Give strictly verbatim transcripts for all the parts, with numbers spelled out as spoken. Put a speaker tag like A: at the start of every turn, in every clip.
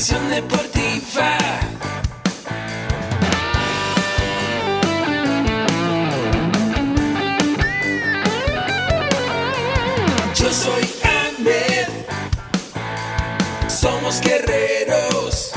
A: Educación deportiva. Yo soy Ahmed. Somos guerreros.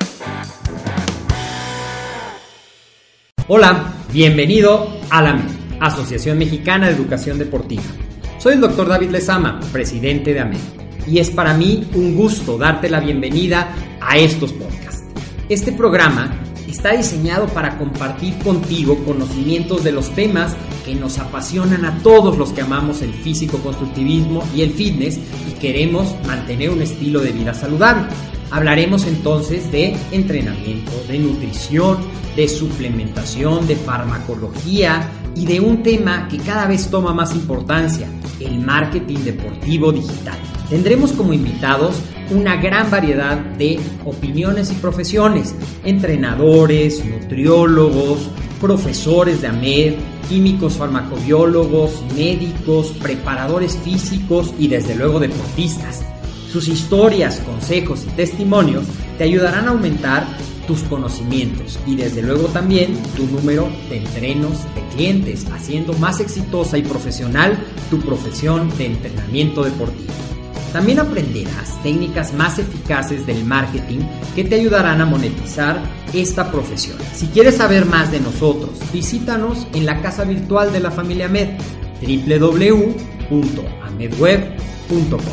B: Hola, bienvenido a la Asociación Mexicana de Educación Deportiva. Soy el doctor David Lezama, presidente de A M E D, y es para mí un gusto darte la bienvenida a estos podcasts. Este programa está diseñado para compartir contigo conocimientos de los temas que nos apasionan a todos los que amamos el físico-constructivismo y el fitness y queremos mantener un estilo de vida saludable. Hablaremos entonces de entrenamiento, de nutrición, de suplementación, de farmacología y de un tema que cada vez toma más importancia, el marketing deportivo digital. Tendremos como invitados una gran variedad de opiniones y profesiones, entrenadores, nutriólogos, profesores de A M E D, químicos farmacobiólogos, médicos, preparadores físicos y desde luego deportistas. Sus historias, consejos y testimonios te ayudarán a aumentar tus conocimientos y desde luego también tu número de entrenos de clientes, haciendo más exitosa y profesional tu profesión de entrenamiento deportivo. También aprenderás técnicas más eficaces del marketing que te ayudarán a monetizar esta profesión. Si quieres saber más de nosotros, visítanos en la casa virtual de la familia A M E D, doble u doble u doble u punto amedweb punto com.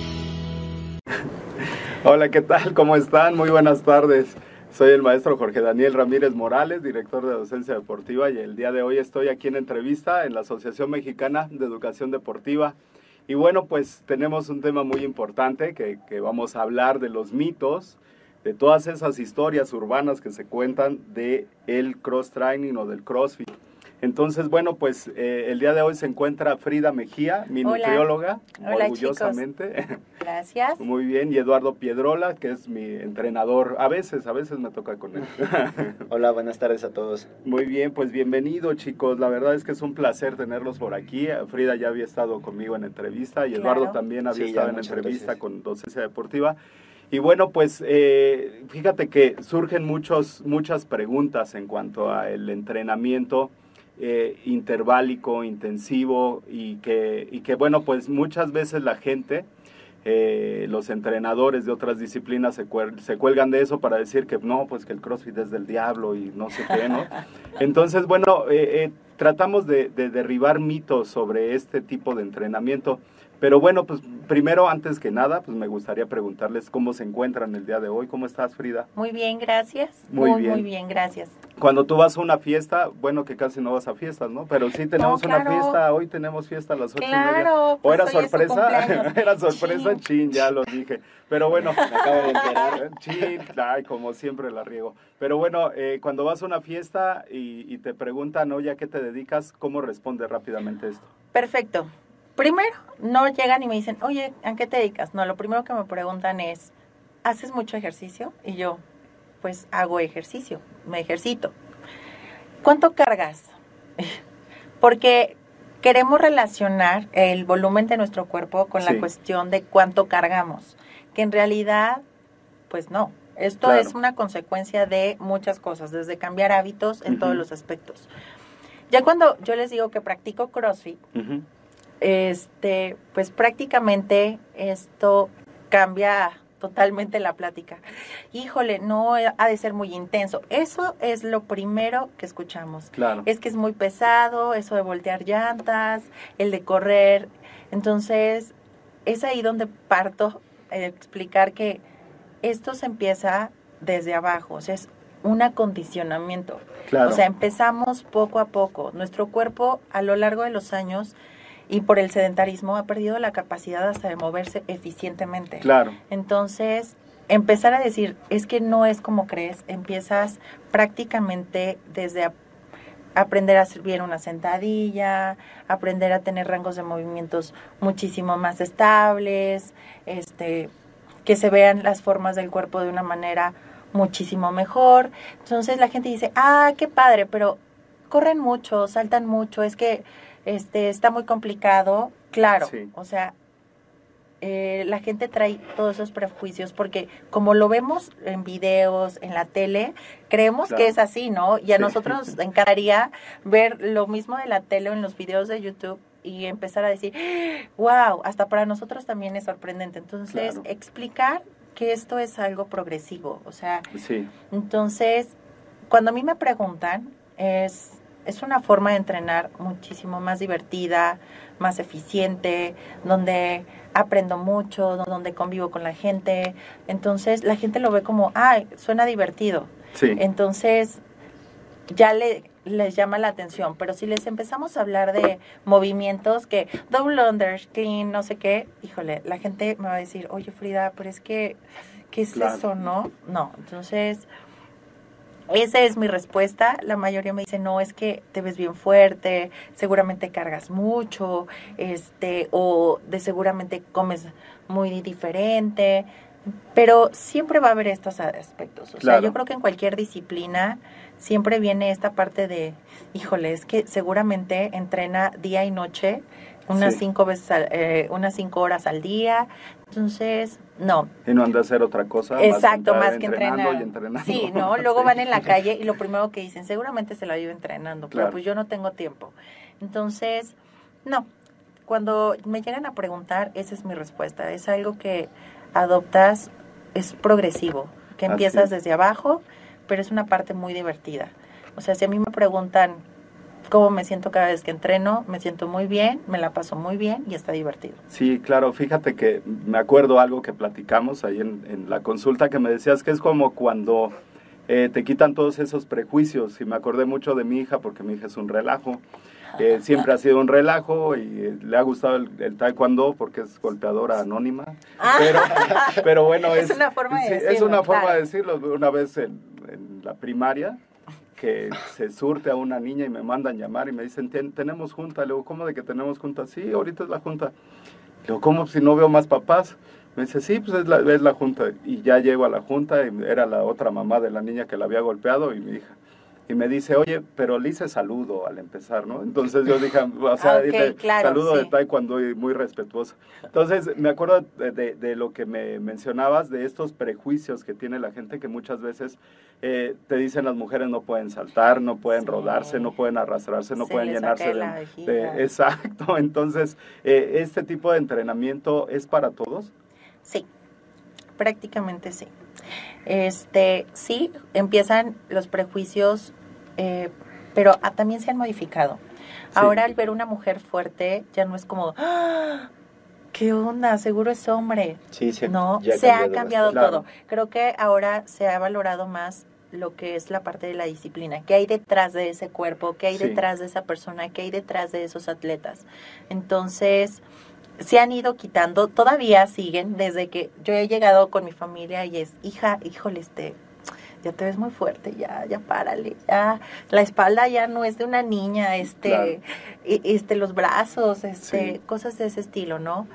C: Hola, ¿qué tal? ¿Cómo están? Muy buenas tardes. Soy el maestro Jorge Daniel Ramírez Morales, director de docencia deportiva, y el día de hoy estoy aquí en entrevista en la Asociación Mexicana de Educación Deportiva. Y bueno, pues tenemos un tema muy importante que, que vamos a hablar de los mitos, de todas esas historias urbanas que se cuentan de el cross training o del CrossFit. Entonces, bueno, pues eh, el día de hoy se encuentra Frida Mejía, mi
D: Hola.
C: nutrióloga,
D: Hola,
C: orgullosamente.
D: Chicos. Gracias.
C: Muy bien, y Eduardo Piedrola, que es mi entrenador. A veces, a veces me toca con él.
E: Hola, buenas tardes a todos.
C: Muy bien, pues bienvenido, chicos. La verdad es que es un placer tenerlos por aquí. Frida ya había estado conmigo en entrevista y
D: Claro.
C: Eduardo también había
E: Sí,
C: estado
E: ya
C: en
E: muchas
C: entrevista
E: veces.
C: con docencia deportiva. Y bueno, pues eh, fíjate que surgen muchos, muchas preguntas en cuanto al entrenamiento eh, interválico, intensivo, y que, y que bueno, pues muchas veces la gente, eh, los entrenadores de otras disciplinas se, cuel, se cuelgan de eso para decir que no, pues que el CrossFit es del diablo y no sé qué, ¿no? Entonces, bueno, eh, eh, tratamos de, de derribar mitos sobre este tipo de entrenamiento. Pero bueno, pues primero, antes que nada, pues me gustaría preguntarles cómo se encuentran el día de hoy. ¿Cómo estás, Frida?
D: Muy bien, gracias.
C: Muy
D: Muy,
C: bien.
D: muy bien, gracias.
C: Cuando tú vas a una fiesta, bueno, que casi no vas a fiestas, ¿no? Pero sí tenemos
D: No,
C: una
D: claro.
C: fiesta, hoy tenemos fiesta a las ocho
D: Claro,
C: y media. ¿O
D: pues
C: era
D: hoy es su
C: sorpresa?
D: cumpleaños.
C: Era sorpresa,
D: Chin.
C: chin, ya lo dije. Pero bueno,
E: Me acabo de enterar.
C: chin, ay, como siempre la riego. Pero bueno, eh, cuando vas a una fiesta y, y te preguntan, oye, ¿a qué te dedicas? ¿Cómo respondes rápidamente esto?
D: Perfecto. Primero, no llegan y me dicen, oye, ¿a qué te dedicas? No, lo primero que me preguntan es, ¿haces mucho ejercicio? Y yo, pues hago ejercicio, me ejercito. ¿Cuánto cargas? Porque queremos relacionar el volumen de nuestro cuerpo con
C: Sí.
D: la cuestión de cuánto cargamos, que en realidad, pues no. Esto
C: Claro.
D: es una consecuencia de muchas cosas, desde cambiar hábitos en
C: Ujú.
D: todos los aspectos. Ya cuando yo les digo que practico CrossFit,
C: Uh-huh.
D: este, pues prácticamente esto cambia totalmente la plática. Híjole, no ha de ser muy intenso. Eso es lo primero que escuchamos.
C: Claro.
D: Es que es muy pesado, eso de voltear llantas, el de correr. Entonces, es ahí donde parto a explicar que esto se empieza desde abajo, o sea, es un acondicionamiento.
C: Claro.
D: O sea, empezamos poco a poco. Nuestro cuerpo a lo largo de los años y por el sedentarismo ha perdido la capacidad hasta de moverse eficientemente.
C: Claro.
D: Entonces, empezar a decir, es que no es como crees, empiezas prácticamente desde a- aprender a hacer bien una sentadilla, aprender a tener rangos de movimientos muchísimo más estables, este, que se vean las formas del cuerpo de una manera muchísimo mejor. Entonces la gente dice, ah, qué padre, pero corren mucho, saltan mucho, es que este está muy complicado. Claro,
C: Sí.
D: o sea, eh, la gente trae todos esos prejuicios porque como lo vemos en videos, en la tele, creemos
C: Claro.
D: que es así, ¿no? Y a
C: Sí.
D: nosotros nos encantaría ver lo mismo de la tele o en los videos de YouTube y empezar a decir, wow, hasta para nosotros también es sorprendente. Entonces,
C: Claro.
D: explicar que esto es algo progresivo, o sea,
C: Sí,
D: entonces, cuando a mí me preguntan, es, es una forma de entrenar muchísimo más divertida, más eficiente, donde aprendo mucho, donde convivo con la gente. Entonces, la gente lo ve como, ay, suena divertido.
C: sí,
D: Entonces, ya le, les llama la atención. Pero si les empezamos a hablar de movimientos que double under, clean, no sé qué, híjole, la gente me va a decir, oye, Frida, pero es que, ¿qué es
C: Claro.
D: eso, no? No, entonces, esa es mi respuesta. La mayoría me dice, no, es que te ves bien fuerte, seguramente cargas mucho, este, o de seguramente comes muy diferente. Pero siempre va a haber estos aspectos. O sea,
C: Claro.
D: yo creo que en cualquier disciplina siempre viene esta parte de, híjole, es que seguramente entrena día y noche, unas
C: Sí.
D: cinco veces, al- eh, unas cinco horas al día. Entonces, no.
C: y no han de hacer otra cosa.
D: Exacto,
C: más,
D: más que
C: entrenando
D: entrenar.
C: y entrenando.
D: Sí, ¿no? Luego
C: Sí.
D: van en la calle y lo primero que dicen, seguramente se la vive entrenando,
C: Claro.
D: pero pues yo no tengo tiempo. Entonces, no. Cuando me llegan a preguntar, esa es mi respuesta. Es algo que adoptas, es progresivo, que
C: Así
D: empiezas
C: es.
D: desde abajo, pero es una parte muy divertida. O sea, si a mí me preguntan cómo me siento cada vez que entreno, me siento muy bien, me la paso muy bien y está divertido.
C: Sí, claro, fíjate que me acuerdo algo que platicamos ahí en, en la consulta que me decías que es como cuando eh, te quitan todos esos prejuicios y me acordé mucho de mi hija porque mi hija es un relajo, eh, siempre ha sido un relajo y eh, le ha gustado el, el taekwondo porque es golpeadora anónima, pero, pero bueno,
D: Es
C: es,
D: una forma de
C: sí, es
D: decirlo,
C: una forma
D: claro.
C: de decirlo. Una vez en, en la primaria que se surte a una niña y me mandan llamar y me dicen, "Ten- tenemos junta". Le digo, ¿cómo de que tenemos junta? Sí, ahorita es la junta. Le digo, ¿cómo si no veo más papás? Me dice, sí, pues es la, es la junta. Y ya llego a la junta y era la otra mamá de la niña que la había golpeado y mi hija. Y me dice, oye, pero le hice saludo al empezar, ¿no? Entonces yo dije, o sea,
D: Ah, ok,
C: dije,
D: claro,
C: saludo
D: sí.
C: de taekwondo y muy respetuoso. Entonces me acuerdo de, de, de lo que me mencionabas, de estos prejuicios que tiene la gente, que muchas veces eh, te dicen las mujeres no pueden saltar, no pueden
D: Sí.
C: rodarse, no pueden arrastrarse, no
D: Se
C: pueden
D: les
C: llenarse
D: cae
C: de,
D: la vejiga.
C: de- Exacto, entonces, eh, ¿este tipo de entrenamiento es para todos?
D: Sí, prácticamente sí. Este, sí, empiezan los prejuicios, eh, pero ah, también se han modificado.
C: Sí.
D: Ahora al ver una mujer fuerte ya no es como, ¡ah! ¿Qué onda? Seguro es hombre.
E: Sí, se,
D: No,
E: ya
D: se ha cambiado
C: bastante.
D: todo. Creo que ahora se ha valorado más lo que es la parte de la disciplina, qué hay detrás de ese cuerpo, qué hay
C: Sí.
D: detrás de esa persona, qué hay detrás de esos atletas. Entonces, se han ido quitando, todavía siguen, desde que yo he llegado con mi familia y es, hija, híjole, este, ya te ves muy fuerte, ya, ya párale, ya, la espalda ya no es de una niña, este,
C: Claro.
D: e- este, los brazos, este,
C: Sí.
D: cosas de ese estilo, ¿no?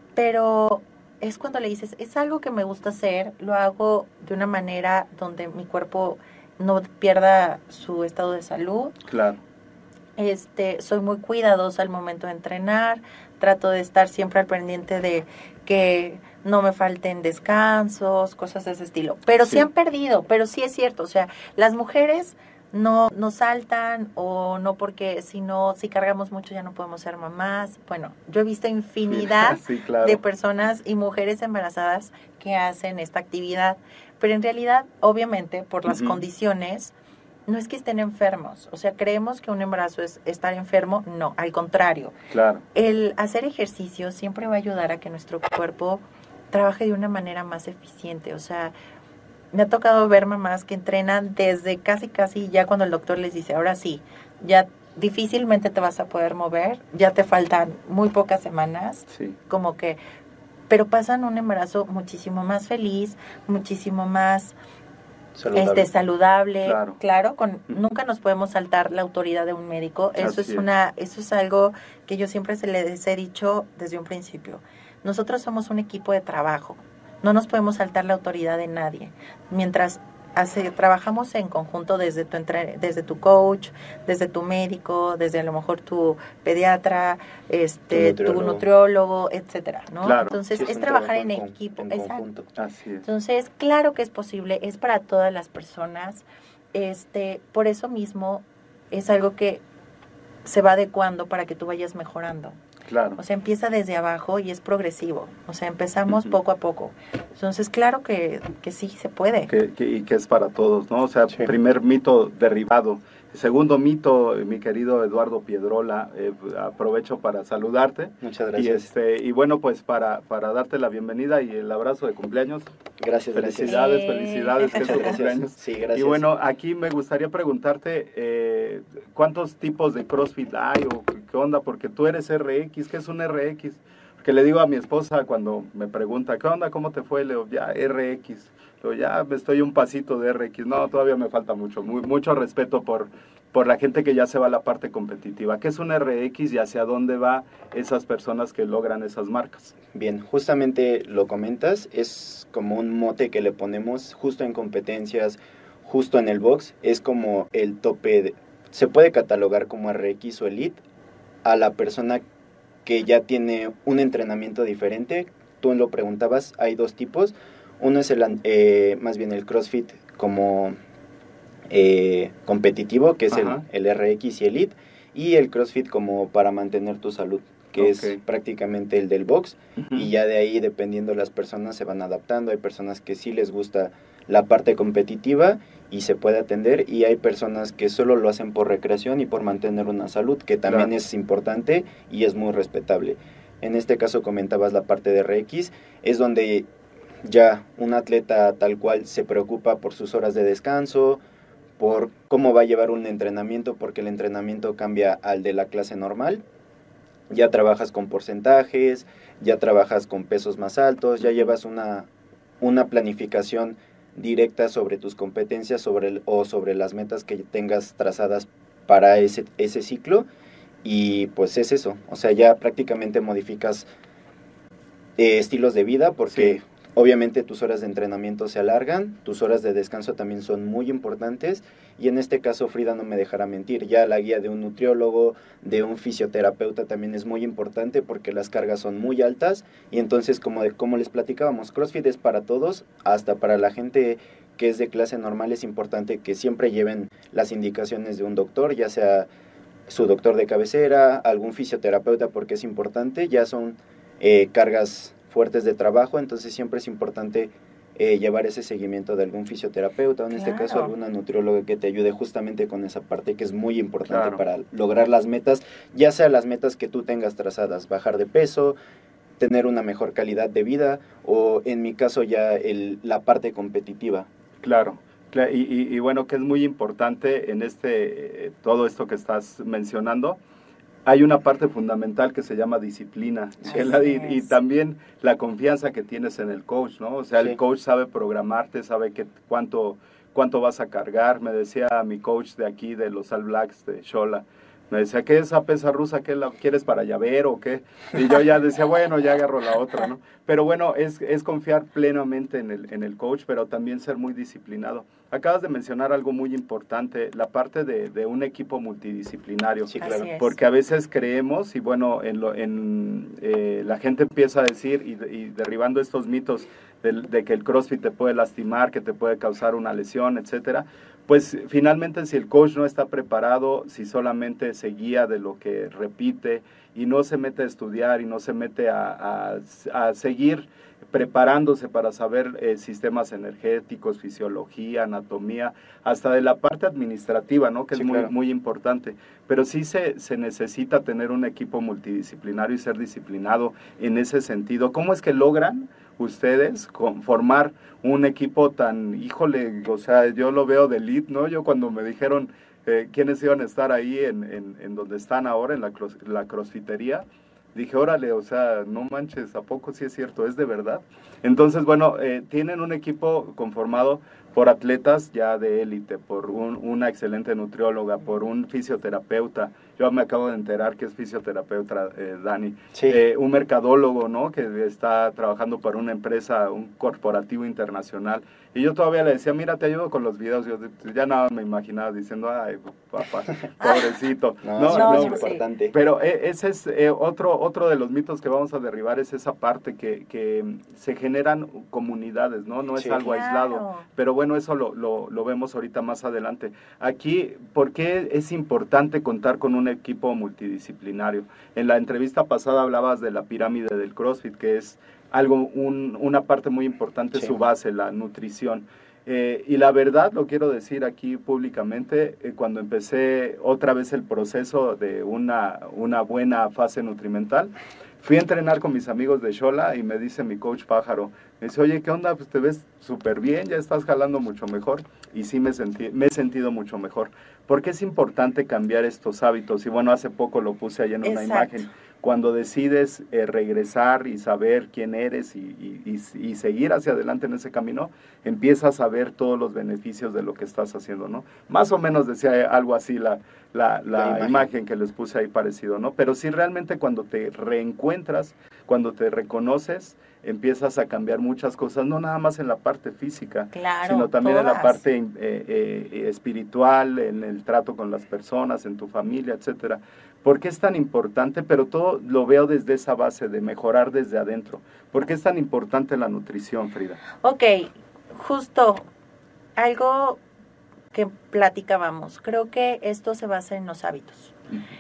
D: Pero es cuando le dices, es algo que me gusta hacer, lo hago de una manera donde mi cuerpo no pierda su estado de salud.
C: Claro.
D: Este, soy muy cuidadosa al momento de entrenar, trato de estar siempre al pendiente de que no me falten descansos, cosas de ese estilo. Pero sí,
C: Sí.
D: han perdido, pero sí es cierto, o sea, las mujeres no, no saltan o no porque si no, si cargamos mucho ya no podemos ser mamás. Bueno, yo he visto infinidad
C: Sí, claro.
D: de personas y mujeres embarazadas que hacen esta actividad, pero en realidad, obviamente, por las
C: Ujú.
D: condiciones, no es que estén enfermos. O sea, creemos que un embarazo es estar enfermo. No, al contrario.
C: Claro.
D: El hacer ejercicio siempre va a ayudar a que nuestro cuerpo trabaje de una manera más eficiente. O sea, me ha tocado ver mamás que entrenan desde casi, casi ya cuando el doctor les dice, ahora sí, ya difícilmente te vas a poder mover, ya te faltan muy pocas semanas,
C: Sí.
D: como que, pero pasan un embarazo muchísimo más feliz, muchísimo más
E: saludable.
D: este saludable,
C: Claro.
D: claro, con
C: Ujú.
D: nunca nos podemos saltar la autoridad de un médico. Eso
C: Así
D: es
C: es.
D: una eso es algo que yo siempre se les he dicho desde un principio. Nosotros somos un equipo de trabajo. No nos podemos saltar la autoridad de nadie. Mientras hace, trabajamos en conjunto desde tu entre, desde tu coach, desde tu médico, desde a lo mejor tu pediatra, este, tu nutriólogo, tu nutriólogo etcétera, ¿no?
C: Claro,
D: Entonces
E: sí,
D: es,
E: es
D: trabajar en,
E: en
D: equipo,
E: en
D: exacto.
E: conjunto.
C: Así es.
D: Entonces, claro que es posible, es para todas las personas. Este, por eso mismo es algo que se va adecuando para que tú vayas mejorando.
C: Claro.
D: O sea, empieza desde abajo y es progresivo. O sea, empezamos
C: Uh-huh.
D: poco a poco. Entonces, claro que, que sí se puede.
C: Que, que, y que es para todos, ¿no? O sea,
E: Sí.
C: primer mito derribado. Segundo mito, mi querido Eduardo Piedrola, eh, aprovecho para saludarte.
E: Muchas
C: Y,
E: gracias.
C: este, y bueno, pues para, para darte la bienvenida y el abrazo de cumpleaños.
E: Gracias, gracias.
C: Felicidades,
D: Eh.
C: felicidades, que es tu
E: Muchas gracias.
C: cumpleaños.
E: Sí, gracias.
C: Y bueno, aquí me gustaría preguntarte, eh, ¿cuántos tipos de CrossFit hay o qué onda? Porque tú eres R X, ¿qué es un R X? Porque le digo a mi esposa cuando me pregunta, ¿qué onda? ¿Cómo te fue? Le digo, ya, R X. Le digo, ya me estoy un pasito de R X. No, todavía me falta mucho. Muy, mucho respeto por, por la gente que ya se va a la parte competitiva. ¿Qué es un R X y hacia dónde va esas personas que logran esas marcas?
E: Bien, justamente lo comentas, es como un mote que le ponemos justo en competencias, justo en el box, es como el tope, de, se puede catalogar como R X o Elite a la persona que ya tiene un entrenamiento diferente. Tú lo preguntabas, hay dos tipos, uno es el, eh, más bien el CrossFit como eh, competitivo, que es el, el R X y Elite, y el CrossFit como para mantener tu salud, que okay. es prácticamente el del box, uh-huh. y ya de ahí, dependiendo de las personas, se van adaptando. Hay personas que sí les gusta la parte competitiva y se puede atender, y hay personas que solo lo hacen por recreación y por mantener una salud, que también claro. es importante y es muy respetable. En este caso comentabas la parte de R X, es donde ya un atleta tal cual se preocupa por sus horas de descanso, por cómo va a llevar un entrenamiento, porque el entrenamiento cambia al de la clase normal. Ya trabajas con porcentajes, ya trabajas con pesos más altos, ya llevas una, una planificación directa sobre tus competencias sobre el, o sobre las metas que tengas trazadas para ese, ese ciclo, y pues es eso, o sea, ya prácticamente modificas eh, estilos de vida, porque sí. obviamente tus horas de entrenamiento se alargan, tus horas de descanso también son muy importantes, y en este caso Frida no me dejará mentir, ya la guía de un nutriólogo, de un fisioterapeuta también es muy importante, porque las cargas son muy altas, y entonces como, de, como les platicábamos, CrossFit es para todos, hasta para la gente que es de clase normal es importante que siempre lleven las indicaciones de un doctor, ya sea su doctor de cabecera, algún fisioterapeuta, porque es importante, ya son eh, cargas fuertes de trabajo, entonces siempre es importante eh, llevar ese seguimiento de algún fisioterapeuta, o en claro. este caso alguna nutrióloga que te ayude justamente con esa parte que es muy importante claro. para lograr las metas, ya sea las metas que tú tengas trazadas, bajar de peso, tener una mejor calidad de vida, o en mi caso ya el, la parte competitiva.
C: Claro. Y, y, y bueno, que es muy importante en este eh, todo esto que estás mencionando, hay una parte fundamental que se llama disciplina, que la, y, y también la confianza que tienes en el coach, ¿no? O sea, sí. el coach sabe programarte, sabe que, cuánto, cuánto vas a cargar. Me decía mi coach de aquí, de los All Blacks, de Xola, me decía, ¿qué es esa pesa rusa? ¿Qué la quieres para llavero o qué? Y yo ya decía, bueno, ya agarro la otra, ¿no? Pero bueno, es, es confiar plenamente en el, en el coach, pero también ser muy disciplinado. Acabas de mencionar algo muy importante, la parte de, de un equipo multidisciplinario.
E: Sí, claro.
C: Porque a veces creemos, y bueno, en, lo, en eh, la gente empieza a decir, y, y derribando estos mitos de, de que el CrossFit te puede lastimar, que te puede causar una lesión, etcétera, pues finalmente si el coach no está preparado, si solamente se guía de lo que repite y no se mete a estudiar y no se mete a, a, a seguir preparándose para saber eh, sistemas energéticos, fisiología, anatomía, hasta de la parte administrativa, ¿no? Que sí, es muy, claro. muy importante. Pero sí se, se necesita tener un equipo multidisciplinario y ser disciplinado en ese sentido. ¿Cómo es que logran ustedes formar un equipo tan, híjole, o sea, yo lo veo de elite, ¿no? Yo cuando me dijeron eh, quiénes iban a estar ahí en, en, en donde están ahora, en la, cross, la crossfitería, dije, órale, o sea, no manches, ¿a poco sí es cierto? ¿Es de verdad? Entonces, bueno, eh, tienen un equipo conformado por atletas ya de élite, por un, una excelente nutrióloga, por un fisioterapeuta. Yo me acabo de enterar que es fisioterapeuta, eh, Dani.
E: Sí.
C: Eh, un mercadólogo, ¿no? Que está trabajando para una empresa, un corporativo internacional. Y yo todavía le decía, mira, te ayudo con los videos. Yo ya nada me imaginaba diciendo, ay, papá, pobrecito.
E: No,
C: no,
E: sí,
C: no,
E: es
D: sí.
E: importante.
C: pero eh, ese es eh, otro, otro de los mitos que vamos a derribar, es esa parte que, que se generan comunidades, ¿no? No es
E: Sí.
C: algo
D: Claro.
C: aislado. Pero bueno, eso lo, lo, lo vemos ahorita más adelante. Aquí, ¿por qué es importante contar con un equipo multidisciplinario? En la entrevista pasada hablabas de la pirámide del CrossFit, que es algo, un, una parte muy importante,
E: Sí.
C: su base, la nutrición. Eh, y la verdad, lo quiero decir aquí públicamente, eh, cuando empecé otra vez el proceso de una, una buena fase nutrimental, fui a entrenar con mis amigos de Xola y me dice mi coach Pájaro, me dice, oye, ¿qué onda? Pues te ves súper bien, ya estás jalando mucho mejor. Y sí me, sentí, me he sentido mucho mejor. Porque es importante cambiar estos hábitos. Y bueno, hace poco lo puse ahí en una
D: Exacto.
C: imagen. Cuando decides eh, regresar y saber quién eres y, y, y, y seguir hacia adelante en ese camino, empiezas a ver todos los beneficios de lo que estás haciendo, ¿no? Más o menos decía algo así la, la, la,
E: La
C: imagen.
E: imagen.
C: que les puse ahí parecido, ¿no? Pero sí, realmente cuando te reencuentras, cuando te reconoces, empiezas a cambiar muchas cosas, no nada más en la parte física,
D: Claro,
C: sino también en la
D: todas.
C: parte eh, eh, espiritual, en el trato con las personas, en tu familia, etcétera. ¿Por qué es tan importante? Pero todo lo veo desde esa base de mejorar desde adentro. ¿Por qué es tan importante la nutrición, Frida?
D: Ok, justo algo que platicábamos. Creo que esto se basa en los hábitos.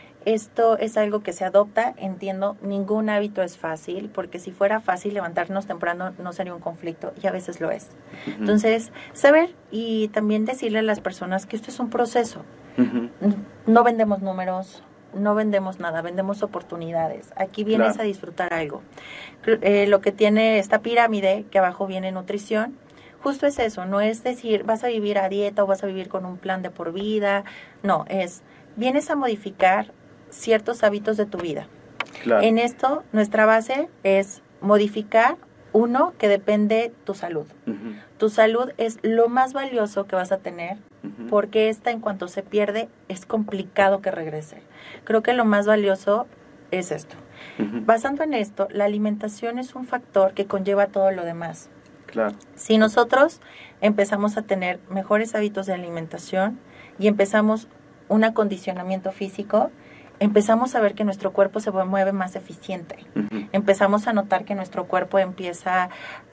D: Esto es algo que se adopta, entiendo, ningún hábito es fácil, porque si fuera fácil levantarnos temprano no sería un conflicto, y a veces lo es.
C: Uh-huh.
D: Entonces, saber y también decirle a las personas que esto es un proceso.
C: Uh-huh.
D: No vendemos números, no vendemos nada, vendemos oportunidades. Aquí vienes
C: Claro.
D: a disfrutar algo. Eh, lo que tiene esta pirámide, que abajo viene nutrición, justo es eso, no es decir, vas a vivir a dieta o vas a vivir con un plan de por vida, no, es, vienes a modificar ciertos hábitos de tu vida.
C: Claro.
D: En esto, nuestra base es modificar, uno, que depende tu salud.
C: Uh-huh.
D: Tu salud es lo más valioso que vas a tener,
C: Uh-huh.
D: porque esta, en cuanto se pierde, es complicado que regrese. Creo que lo más valioso es esto.
C: Uh-huh.
D: Basando en esto, la alimentación es un factor que conlleva todo lo demás.
C: Claro.
D: Si nosotros empezamos a tener mejores hábitos de alimentación y empezamos un acondicionamiento físico, empezamos a ver que nuestro cuerpo se mueve más eficiente.
C: Uh-huh.
D: Empezamos a notar que nuestro cuerpo empieza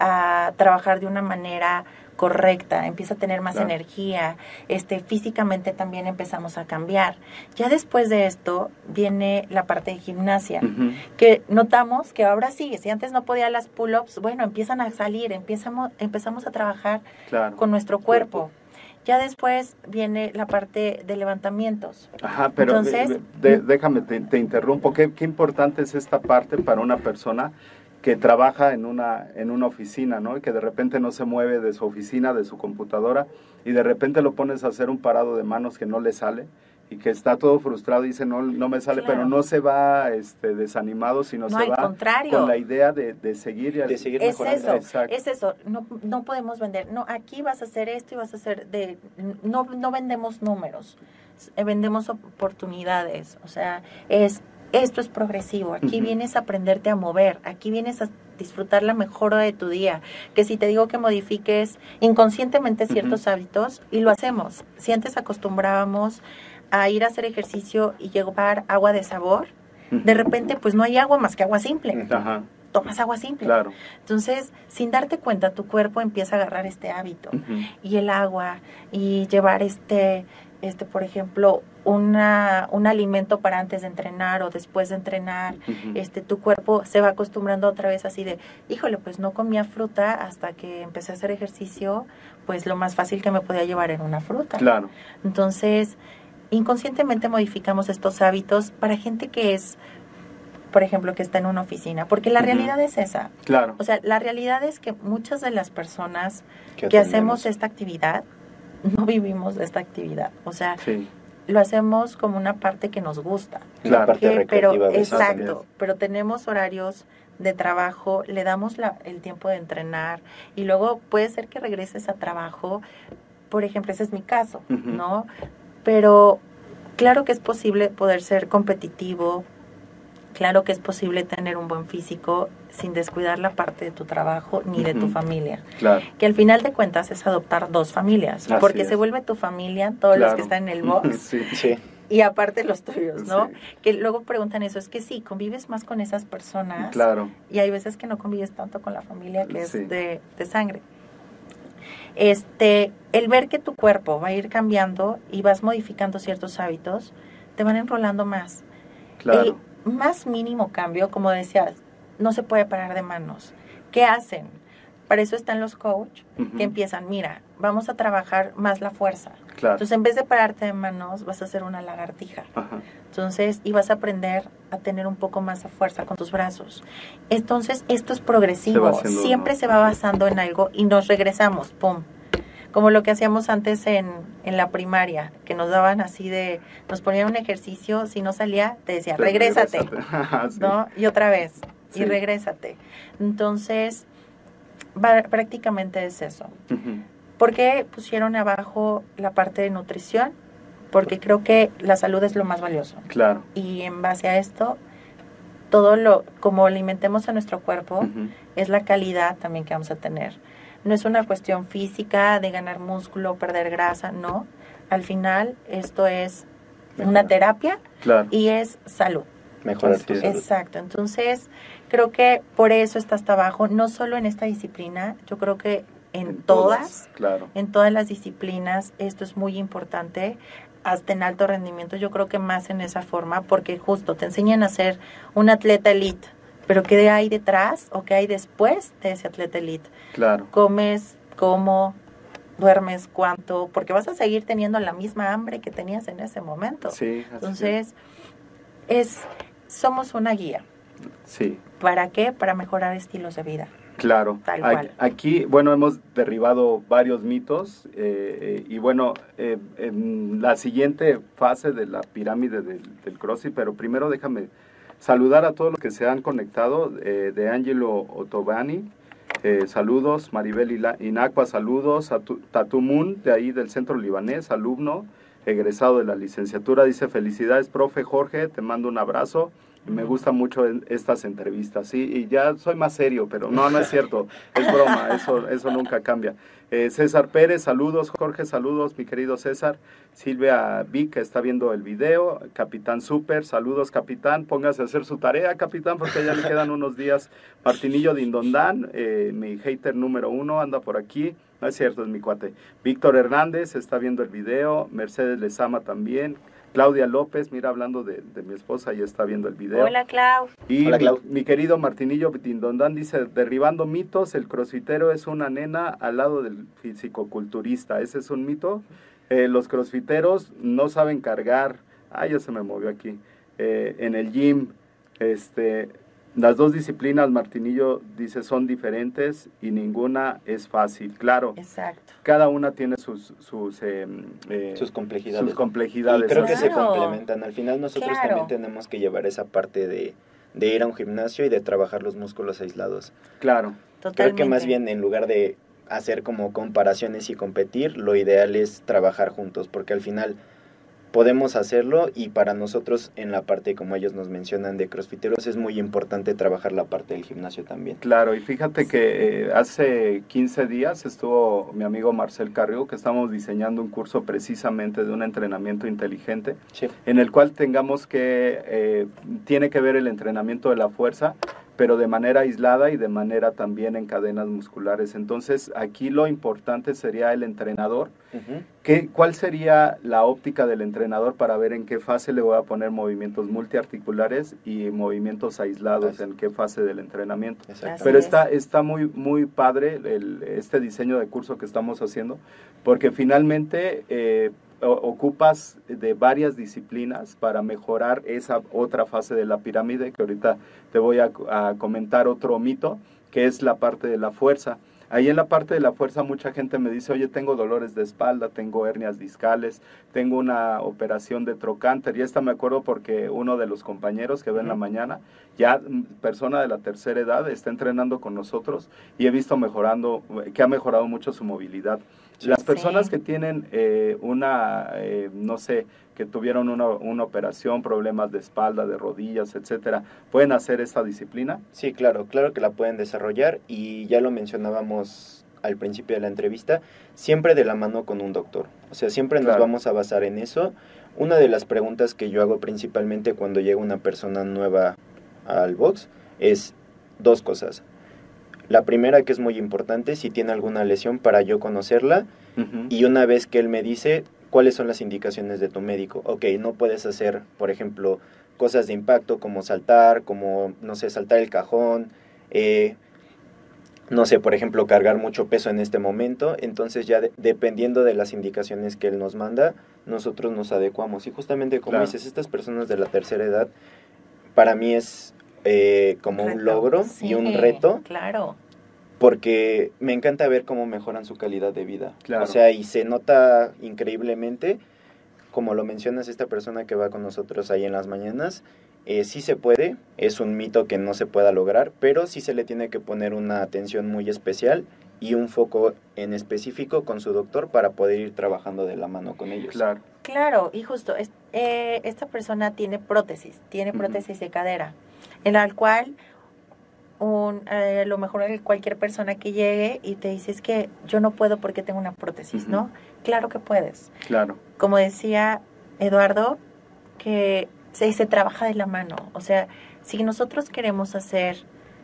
D: a trabajar de una manera correcta, empieza a tener más
C: Claro.
D: energía, este, físicamente también empezamos a cambiar. Ya después de esto viene la parte de gimnasia,
C: Uh-huh.
D: que notamos que ahora sí, si antes no podía las pull-ups, bueno, empiezan a salir, empezamos, empezamos a trabajar
C: Claro.
D: con nuestro cuerpo. Ya después viene la parte de levantamientos.
C: Ajá, pero
D: Entonces,
C: eh, de- déjame, te, te interrumpo. ¿Qué, qué importante es esta parte para una persona que trabaja en una, en una oficina, ¿no? Y que de repente no se mueve de su oficina, de su computadora, y de repente lo pones a hacer un parado de manos que no le sale, y que está todo frustrado y dice, no, no me sale,
D: Claro.
C: pero no se va este, desanimado, sino
D: No,
C: se
D: al
C: va
D: contrario.
C: con la idea de, de seguir. Y al-
E: De seguir
D: Es
E: mejorando.
D: eso,
C: Exacto.
D: es eso, no, no podemos vender, no, aquí vas a hacer esto y vas a hacer de, no, no vendemos números, eh, vendemos oportunidades, o sea, es, esto es progresivo, aquí
C: Ujú.
D: vienes a aprenderte a mover, aquí vienes a disfrutar la mejora de tu día, que si te digo que modifiques inconscientemente ciertos
C: Ujú.
D: hábitos, y lo hacemos, si antes acostumbrábamos a ir a hacer ejercicio y llevar agua de sabor, de repente pues no hay agua más que agua simple,
C: Ajá,
D: tomas agua simple.
C: claro.
D: Entonces, sin darte cuenta, tu cuerpo empieza a agarrar este hábito.
C: Ujú.
D: Y el agua, y llevar este, este por ejemplo, una, un alimento para antes de entrenar o después de entrenar.
C: Ujú.
D: Este, tu cuerpo se va acostumbrando otra vez así de, híjole, pues no comía fruta hasta que empecé a hacer ejercicio, pues lo más fácil que me podía llevar era una fruta.
C: Claro.
D: Entonces, inconscientemente modificamos estos hábitos para gente que es, por ejemplo, que está en una oficina, porque la
C: Ujú.
D: realidad es esa.
C: Claro.
D: O sea, la realidad es que muchas de las personas
E: Que
D: que
E: atendemos.
D: hacemos esta actividad, no vivimos de esta actividad. O sea,
C: Sí,
D: lo hacemos como una parte que nos gusta.
E: La
C: Claro.
E: parte
D: Que- pero
E: recreativa. a veces
D: exacto,
E: también.
D: pero tenemos horarios de trabajo, le damos la, el tiempo de entrenar y luego puede ser que regreses a trabajo, por ejemplo, ese es mi caso, uh-huh. ¿no? Pero claro que es posible poder ser competitivo, claro que es posible tener un buen físico sin descuidar la parte de tu trabajo ni uh-huh. de tu familia.
C: Claro.
D: Que al final de cuentas es adoptar dos familias,
C: Así
D: porque
C: es.
D: Se vuelve tu familia, todos
C: claro.
D: los que están en el box,
C: sí.
E: Sí.
D: y aparte los tuyos, ¿no?
C: Sí.
D: Que luego preguntan eso, es que sí, convives más con esas personas,
C: claro.
D: y hay veces que no convives tanto con la familia que
C: sí.
D: es de, de sangre. Este, el ver que tu cuerpo va a ir cambiando y vas modificando ciertos hábitos, te van enrolando más.
C: Claro.
D: El más mínimo cambio, como decías, no se puede parar de manos. ¿Qué hacen? Para eso están los coach, uh-huh. que empiezan, mira, vamos a trabajar más la fuerza.
C: Claro.
D: Entonces, en vez de pararte de manos, vas a hacer una lagartija.
C: Ajá.
D: Entonces, y vas a aprender a tener un poco más de fuerza con tus brazos. Entonces, esto es progresivo. Se Siempre uno. se va basando en algo y nos regresamos, pum. Como lo que hacíamos antes en, en la primaria, que nos daban así de, nos ponían un ejercicio, si no salía, te decía, regrésate, regrésate. sí. ¿no? Y otra vez, sí. y regrésate. Entonces, va, prácticamente es eso. Uh-huh. ¿Por qué pusieron abajo la parte de nutrición? Porque creo que la salud es lo más valioso.
C: Claro.
D: Y en base a esto, todo lo, como alimentemos a nuestro cuerpo, uh-huh. es la calidad también que vamos a tener. No es una cuestión física de ganar músculo, perder grasa, no. Al final, esto es Mejora. una terapia
C: claro.
D: y es salud.
E: Mejorar tu salud.
D: Exacto. Entonces, creo que por eso está hasta abajo, no solo en esta disciplina, yo creo que en, en todas, todas
C: claro.
D: en todas las disciplinas, esto es muy importante, hasta en alto rendimiento, yo creo que más en esa forma, porque justo te enseñan a ser un atleta elite, pero ¿qué hay detrás o qué hay después de ese atleta elite?
C: Claro.
D: Comes, cómo, duermes, cuánto, porque vas a seguir teniendo la misma hambre que tenías en ese momento.
C: Sí, así
D: Entonces, es, somos una guía.
C: Sí.
D: ¿Para qué? Para mejorar estilos de vida.
C: Claro.
D: Tal cual.
C: Aquí, bueno, hemos derribado varios mitos eh, y bueno, eh, en la siguiente fase de la pirámide del, del CrossFit, pero primero déjame saludar a todos los que se han conectado, eh, de Angelo Ottobani, eh, saludos, Maribel Inacua, saludos, a Tatu Moon, de ahí del Centro Libanés, alumno, egresado de la licenciatura, dice, felicidades, profe Jorge, te mando un abrazo, me gustan mucho estas entrevistas, sí, y ya soy más serio, pero no, no es cierto, es broma, eso, eso nunca cambia. Eh, César Pérez, saludos, Jorge, saludos, mi querido César. Silvia Vic, que está viendo el video. Capitán Super, saludos, capitán. Póngase a hacer su tarea, capitán, porque ya le quedan unos días. Martinillo Dindondán, eh, mi hater número uno, anda por aquí. No es cierto, es mi cuate. Víctor Hernández está viendo el video. Mercedes Lezama también. Claudia López, mira, hablando de, de mi esposa, ya está viendo el video.
D: Hola, Clau.
C: Y
E: Hola, Clau.
C: Mi, mi querido Martinillo Dindondán dice, derribando mitos, el crossfitero es una nena al lado del fisicoculturista. ¿Ese es un mito? Eh, los crossfiteros no saben cargar, ah, ya se me movió aquí, eh, en el gym, este... Las dos disciplinas, Martinillo dice, son diferentes y ninguna es fácil. Claro,
D: exacto.
C: Cada una tiene sus sus, eh, eh,
E: sus complejidades.
C: Sus complejidades.
E: Y creo
D: Claro.
E: que se complementan. Al final nosotros
D: Claro.
E: también tenemos que llevar esa parte de, de ir a un gimnasio y de trabajar los músculos aislados.
C: Claro.
D: Totalmente.
E: Creo que más bien en lugar de hacer como comparaciones y competir, lo ideal es trabajar juntos, porque al final podemos hacerlo y para nosotros en la parte, como ellos nos mencionan, de crossfiteros, es muy importante trabajar la parte del gimnasio también.
C: Claro, y fíjate que eh, hace quince días estuvo mi amigo Marcel Carrió, que estamos diseñando un curso precisamente de un entrenamiento inteligente,
E: Sí.
C: en el cual tengamos que, eh, tiene que ver el entrenamiento de la fuerza, pero de manera aislada y de manera también en cadenas musculares. Entonces, aquí lo importante sería el entrenador.
E: Uh-huh.
C: ¿Qué, ¿Cuál sería la óptica del entrenador para ver en qué fase le voy a poner movimientos multiarticulares y movimientos aislados, en qué fase del entrenamiento?
E: Exacto.
C: Pero
D: Así
C: está, está muy, muy padre el, este diseño de curso que estamos haciendo, porque finalmente eh, ocupas de varias disciplinas para mejorar esa otra fase de la pirámide, que ahorita te voy a, a comentar otro mito, que es la parte de la fuerza. Ahí en la parte de la fuerza mucha gente me dice, oye, tengo dolores de espalda, tengo hernias discales, tengo una operación de trocánter. Y esta me acuerdo porque uno de los compañeros que ve en la mañana, ya persona de la tercera edad, está entrenando con nosotros y he visto mejorando, que ha mejorado mucho su movilidad. Las personas
D: Sí.
C: que tienen eh, una, eh, no sé, que tuvieron una, una operación, problemas de espalda, de rodillas, etcétera, ¿pueden hacer esta disciplina?
E: Sí, claro, claro que la pueden desarrollar y ya lo mencionábamos al principio de la entrevista, siempre de la mano con un doctor. O sea, siempre nos
C: Claro.
E: vamos a basar en eso. Una de las preguntas que yo hago principalmente cuando llega una persona nueva al box es dos cosas. La primera, que es muy importante, si tiene alguna lesión para yo conocerla,
C: Uh-huh.
E: y una vez que él me dice cuáles son las indicaciones de tu médico. Ok, no puedes hacer, por ejemplo, cosas de impacto como saltar, como, no sé, saltar el cajón, eh, no sé, por ejemplo, cargar mucho peso en este momento. Entonces ya de, dependiendo de las indicaciones que él nos manda, nosotros nos adecuamos. Y justamente como
C: Claro.
E: dices, estas personas de la tercera edad, para mí es eh, como un
D: Reto.
E: logro
D: Sí,
E: y un reto,
D: Claro.
E: porque me encanta ver cómo mejoran su calidad de vida.
C: Claro.
E: O sea, y se nota increíblemente, como lo mencionas, esta persona que va con nosotros ahí en las mañanas, eh, sí se puede, es un mito que no se pueda lograr, pero sí se le tiene que poner una atención muy especial y un foco en específico con su doctor para poder ir trabajando de la mano con ellos.
C: Claro.
D: Claro, y justo, es- eh, esta persona tiene prótesis, tiene
C: Ujú.
D: prótesis de cadera, en la cual un, eh, a lo mejor cualquier persona que llegue y te dice, es que yo no puedo porque tengo una prótesis,
C: Ujú.
D: ¿no? Claro que puedes.
C: Claro.
D: Como decía Eduardo, que se, se trabaja de la mano. O sea, si nosotros queremos hacer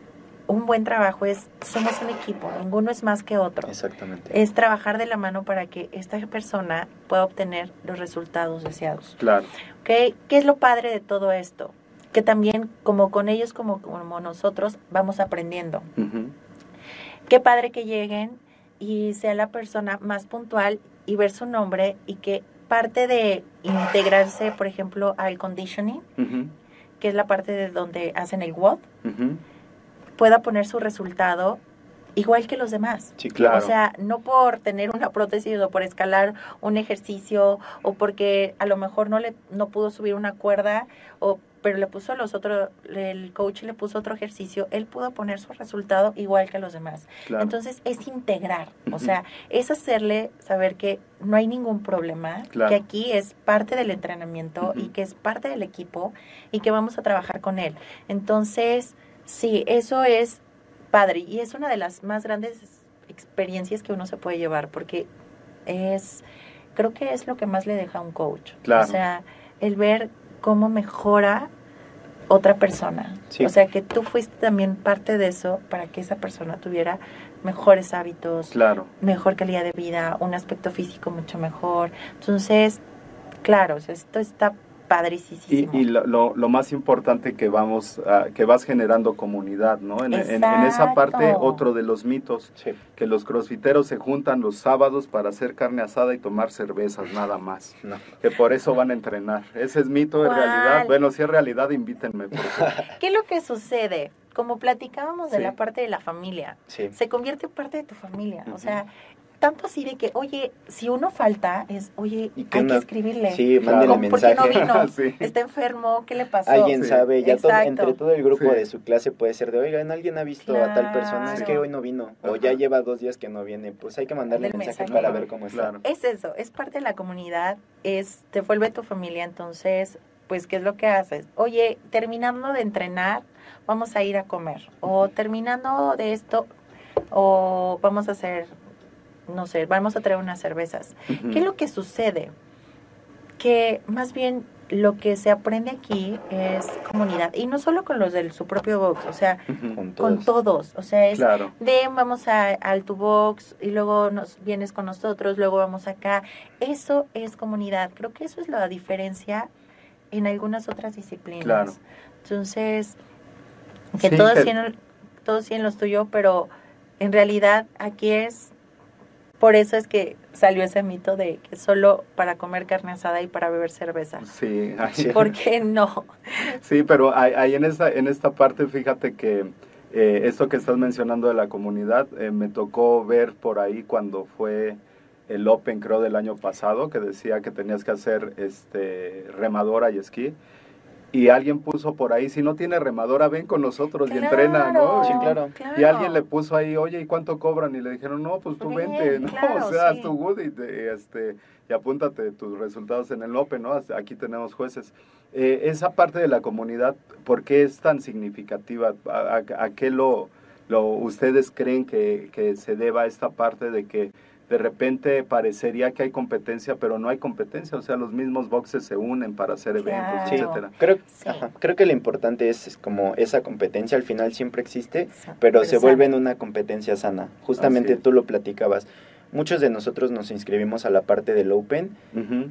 D: un buen trabajo, es somos un equipo, ninguno es más que otro.
E: Exactamente.
D: Es trabajar de la mano para que esta persona pueda obtener los resultados deseados.
C: Claro.
D: ¿Ok? ¿Qué es lo padre de todo esto? Que también, como con ellos, como, como nosotros, vamos aprendiendo.
C: Uh-huh.
D: Qué padre que lleguen y sea la persona más puntual y ver su nombre y que parte de integrarse, por ejemplo, al conditioning,
C: Uh-huh.
D: que es la parte de donde hacen el W O D,
C: Uh-huh.
D: pueda poner su resultado igual que los demás.
E: Sí,
C: Claro.
D: O sea, no por tener una prótesis o por escalar un ejercicio o porque a lo mejor no le no pudo subir una cuerda o pero le puso los otros, el coach le puso otro ejercicio, él pudo poner su resultado igual que los demás.
C: Claro.
D: Entonces es integrar, o
C: Ujú.
D: sea, es hacerle saber que no hay ningún problema,
C: Claro.
D: que aquí es parte del entrenamiento
C: Ujú.
D: y que es parte del equipo y que vamos a trabajar con él. Entonces, sí, eso es padre y es una de las más grandes experiencias que uno se puede llevar porque es, creo que es lo que más le deja a un coach.
C: Claro.
D: O sea, el ver cómo mejora otra persona.
E: Sí.
D: O sea, que tú fuiste también parte de eso para que esa persona tuviera mejores hábitos,
C: Claro.
D: mejor calidad de vida, un aspecto físico mucho mejor. Entonces, claro, o sea, esto está
C: Y,
D: padricísimo.
C: y lo, lo, lo más importante que vamos a- que vas generando comunidad, ¿no? En, en- en esa
D: Exacto.
C: parte, otro de los mitos,
E: Sí.
C: que los crossfiteros se juntan los sábados para hacer carne asada y tomar cervezas, nada más.
E: No.
C: Que por eso van a entrenar. Ese es mito, es
D: ¿Cuál?
C: realidad. Bueno, si es realidad, invítenme. Porque...
D: ¿Qué es lo que sucede? Como platicábamos de
C: Sí.
D: la parte de la familia,
E: Sí.
D: se convierte en parte de tu familia.
C: Ujú.
D: O sea, tanto así de que, oye, si uno falta, es, oye,
E: ¿Y qué
D: hay que
E: onda?
D: escribirle.
E: Sí,
C: Claro.
E: mándenle
D: ¿Cómo- ¿Por qué no
E: mensaje.
D: vino?
C: Sí.
D: Está enfermo, ¿qué le pasó?
E: Alguien
C: Sí.
E: sabe, ya todo,
D: Exacto.
E: entre todo el grupo
C: Sí.
E: de su clase puede ser de, oigan, alguien ha visto a tal persona, es que
D: Claro.
E: hoy no vino, o
C: Ajá.
E: ya lleva dos días que no viene, pues hay que mandarle
D: Del
E: mensaje
D: mensaje.
E: para
C: Ajá,
E: ver cómo está.
C: claro.
D: Es eso, es parte de la comunidad, es te vuelve tu familia, entonces, pues, ¿qué es lo que haces? Oye, terminando de entrenar, vamos a ir a comer, o terminando de esto, o vamos a hacer, no sé, vamos a traer unas cervezas.
C: Ujú.
D: ¿Qué es lo que sucede? Que más bien lo que se aprende aquí es comunidad, y no solo con los de su propio box, o sea,
C: Ujú.
E: Con
D: con
E: todos.
D: todos, o sea, es
C: Claro.
D: de vamos a, al tu box y luego nos vienes con nosotros, luego vamos acá. Eso es comunidad. Creo que eso es la diferencia en algunas otras disciplinas.
C: Claro.
D: Entonces, que
C: Sí,
D: todos
C: que-
D: tienen todos tienen los tuyos, pero en realidad aquí es por eso es que salió ese mito de que solo para comer carne asada y para beber cerveza.
C: Sí, ahí-
E: Sí.
D: ¿Por qué no?
C: sí, pero ahí, ahí en esta en esta parte, fíjate que Eh, esto que estás mencionando de la comunidad, eh, me tocó ver por ahí cuando fue el Open, creo, del año pasado, que decía que tenías que hacer este, remadora y esquí. Y alguien puso por ahí, si no tiene remadora, ven con nosotros y
D: Claro,
C: entrena, ¿no?
E: Sí,
C: Y-
E: claro.
D: claro.
C: Y alguien le puso ahí, oye, ¿y cuánto cobran? Y le dijeron, no, pues tú
D: Bien,
C: vente, ¿no?
D: claro,
C: o sea,
D: sí.
C: haz tu good y, te- este, y apúntate tus resultados en el Open, ¿no? Hasta aquí tenemos jueces. Eh, esa parte de la comunidad, ¿por qué es tan significativa? ¿A, a- a qué lo, lo ustedes creen que, que se deba esta parte de que de repente parecería que hay competencia, pero no hay competencia? O sea, los mismos boxes se unen para hacer eventos,
D: Claro.
E: Sí,
C: etcétera.
E: creo,
D: Sí.
E: ajá, creo que lo importante es, es como esa competencia al final siempre existe,
D: Exacto,
E: pero
D: pero
E: se vuelve en
D: sana.
E: una competencia sana. Justamente
C: Así es.
E: tú lo platicabas. Muchos de nosotros nos inscribimos a la parte del Open
C: Ujú.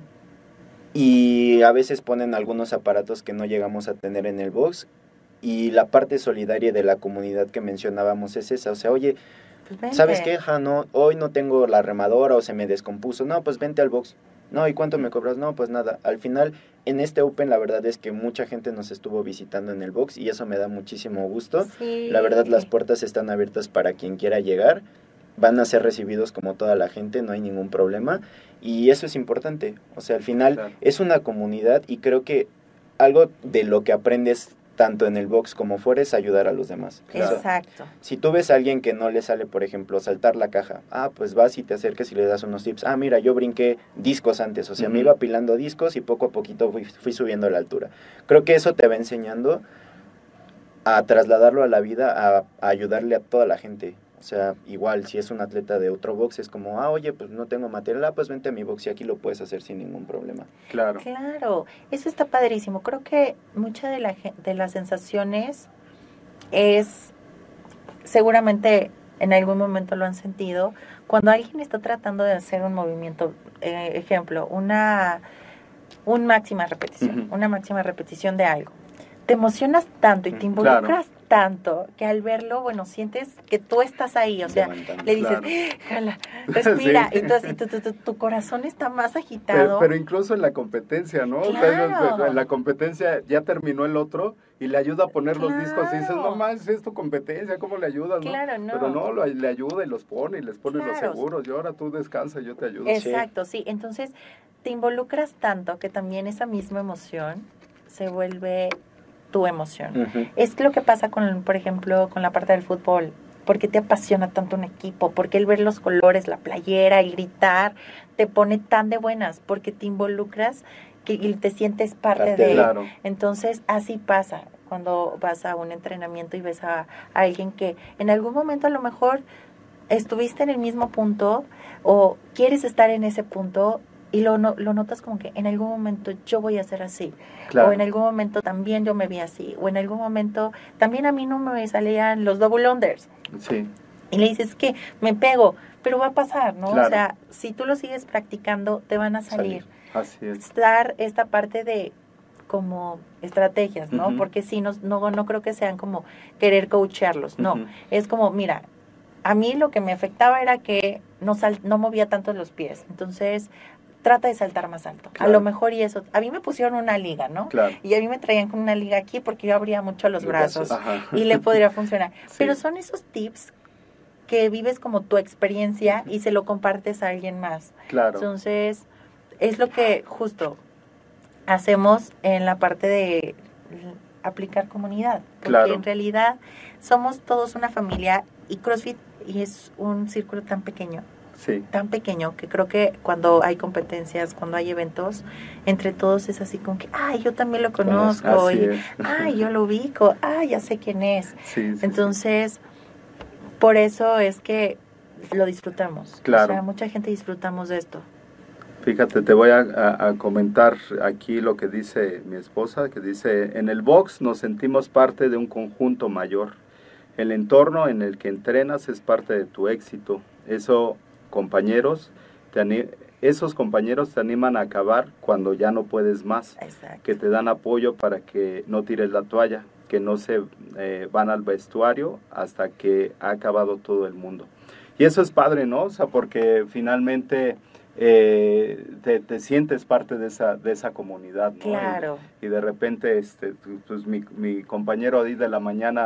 E: y a veces ponen algunos aparatos que no llegamos a tener en el box, y la parte solidaria de la comunidad que mencionábamos es esa. O sea, oye,
D: Pues vente.
E: ¿sabes qué? Ja, no, hoy no tengo la remadora o se me descompuso. No, pues vente al box. No, ¿y cuánto me cobras? No, pues nada. Al final, en este Open, la verdad es que mucha gente nos estuvo visitando en el box y eso me da muchísimo gusto.
D: Sí.
E: La verdad, las puertas están abiertas para quien quiera llegar. Van a ser recibidos como toda la gente, no hay ningún problema. Y eso es importante. O sea, al final
C: Claro.
E: es una comunidad y creo que algo de lo que aprendes tanto en el box como fuera es ayudar a los demás. O sea,
D: Exacto.
E: si tú ves a alguien que no le sale, por ejemplo, saltar la caja, ah, pues vas y te acercas y le das unos tips. Ah, mira, yo brinqué discos antes, o sea,
C: Ujú.
E: me iba apilando discos y poco a poquito fui, fui subiendo la altura. Creo que eso te va enseñando a trasladarlo a la vida, a, a ayudarle a toda la gente. O sea, igual, si es un atleta de otro box, es como, ah, oye, pues no tengo material, ah, pues vente a mi box y aquí lo puedes hacer sin ningún problema.
C: Claro.
D: Claro, eso está padrísimo. Creo que muchas de, la, gen- de las sensaciones es, seguramente en algún momento lo han sentido, cuando alguien está tratando de hacer un movimiento, eh, ejemplo, una, un máxima repetición,
C: Ujú.
D: una máxima repetición de algo. Te emocionas tanto y te
C: Mm,
D: involucras tanto que al verlo, bueno, sientes que tú estás ahí, o sea,
E: Levantando.
D: le dices,
C: Claro.
D: jala, respira,
C: Sí.
D: y tú así, tu, tu, tu, tu corazón está más
C: Pero,
D: agitado.
C: pero incluso en la competencia, ¿no? O sea,
D: Claro.
C: en la competencia ya terminó el otro y le ayuda a poner los discos y dices,
D: Claro.
C: no más, es tu competencia, ¿cómo le ayudas, no?
D: Claro, no.
C: Pero no, lo- le ayuda y los pone y les pone los
D: Claro.
C: seguros. Y ahora tú descansa, yo te ayudo.
D: Exacto, sí. Entonces, te involucras tanto que también esa misma emoción se vuelve tu emoción.
E: Ujú.
D: Es lo que pasa con, por ejemplo, con la parte del fútbol. ¿Por qué te apasiona tanto un equipo? Porque el ver los colores, la playera, el gritar, te pone tan de buenas, porque te involucras que, y te sientes parte,
E: Parte
D: de
E: de-
D: él.
C: Claro.
D: Entonces, así pasa cuando vas a un entrenamiento y ves a, a alguien que en algún momento a lo mejor estuviste en el mismo punto o quieres estar en ese punto y lo, no- lo notas como que en algún momento yo voy a ser así.
C: Claro.
D: O en algún momento también yo me vi así. O en algún momento también a mí no me salían los double unders.
C: Sí,
D: Y le dices que me pego, pero va a pasar, ¿no?
C: Claro.
D: O sea, si tú lo sigues practicando, te van a salir.
C: así es.
D: Dar esta parte de como estrategias, ¿no?
C: Ujú.
D: Porque sí, no, no, no creo que sean como querer coachearlos, no.
C: Ujú.
D: Es como, mira, a mí lo que me afectaba era que no, sal, no movía tanto los pies. Entonces, trata de saltar más alto.
C: Claro.
D: A lo mejor y eso. A mí me pusieron una liga, ¿no?
C: Claro.
D: Y a mí me traían con una liga aquí porque yo abría mucho los
E: Los
D: brazos.
E: brazos.
C: Ajá.
D: Y le podría funcionar.
C: Sí.
D: Pero son esos tips que vives como tu experiencia y se lo compartes a alguien más.
C: Claro.
D: Entonces, es lo que justo hacemos en la parte de aplicar comunidad. Porque
C: Claro.
D: en realidad somos todos una familia y CrossFit y es un círculo tan pequeño,
C: Sí.
D: tan pequeño que creo que cuando hay competencias, cuando hay eventos, entre todos es así como que, ay, yo también lo conozco,
C: Así
D: y,
C: es.
D: ay, yo lo ubico, ay, ya sé quién es.
C: Sí, sí, sí.
D: Entonces, por eso es que lo disfrutamos.
C: Claro.
D: O sea, mucha gente disfrutamos de esto.
C: Fíjate, te voy a, a- a comentar aquí lo que dice mi esposa, que dice, en el box nos sentimos parte de un conjunto mayor. El entorno en el que entrenas es parte de tu éxito. Eso, compañeros, te ani- esos compañeros te animan a acabar cuando ya no puedes más,
D: Exacto.
C: que te dan apoyo para que no tires la toalla, que no se eh, van al vestuario hasta que ha acabado todo el mundo. Y eso es padre, ¿no? O sea, porque finalmente eh, te, te sientes parte de esa, de esa comunidad, ¿no?
D: Claro.
C: Y, y de repente, este, pues mi, mi compañero ahí de la mañana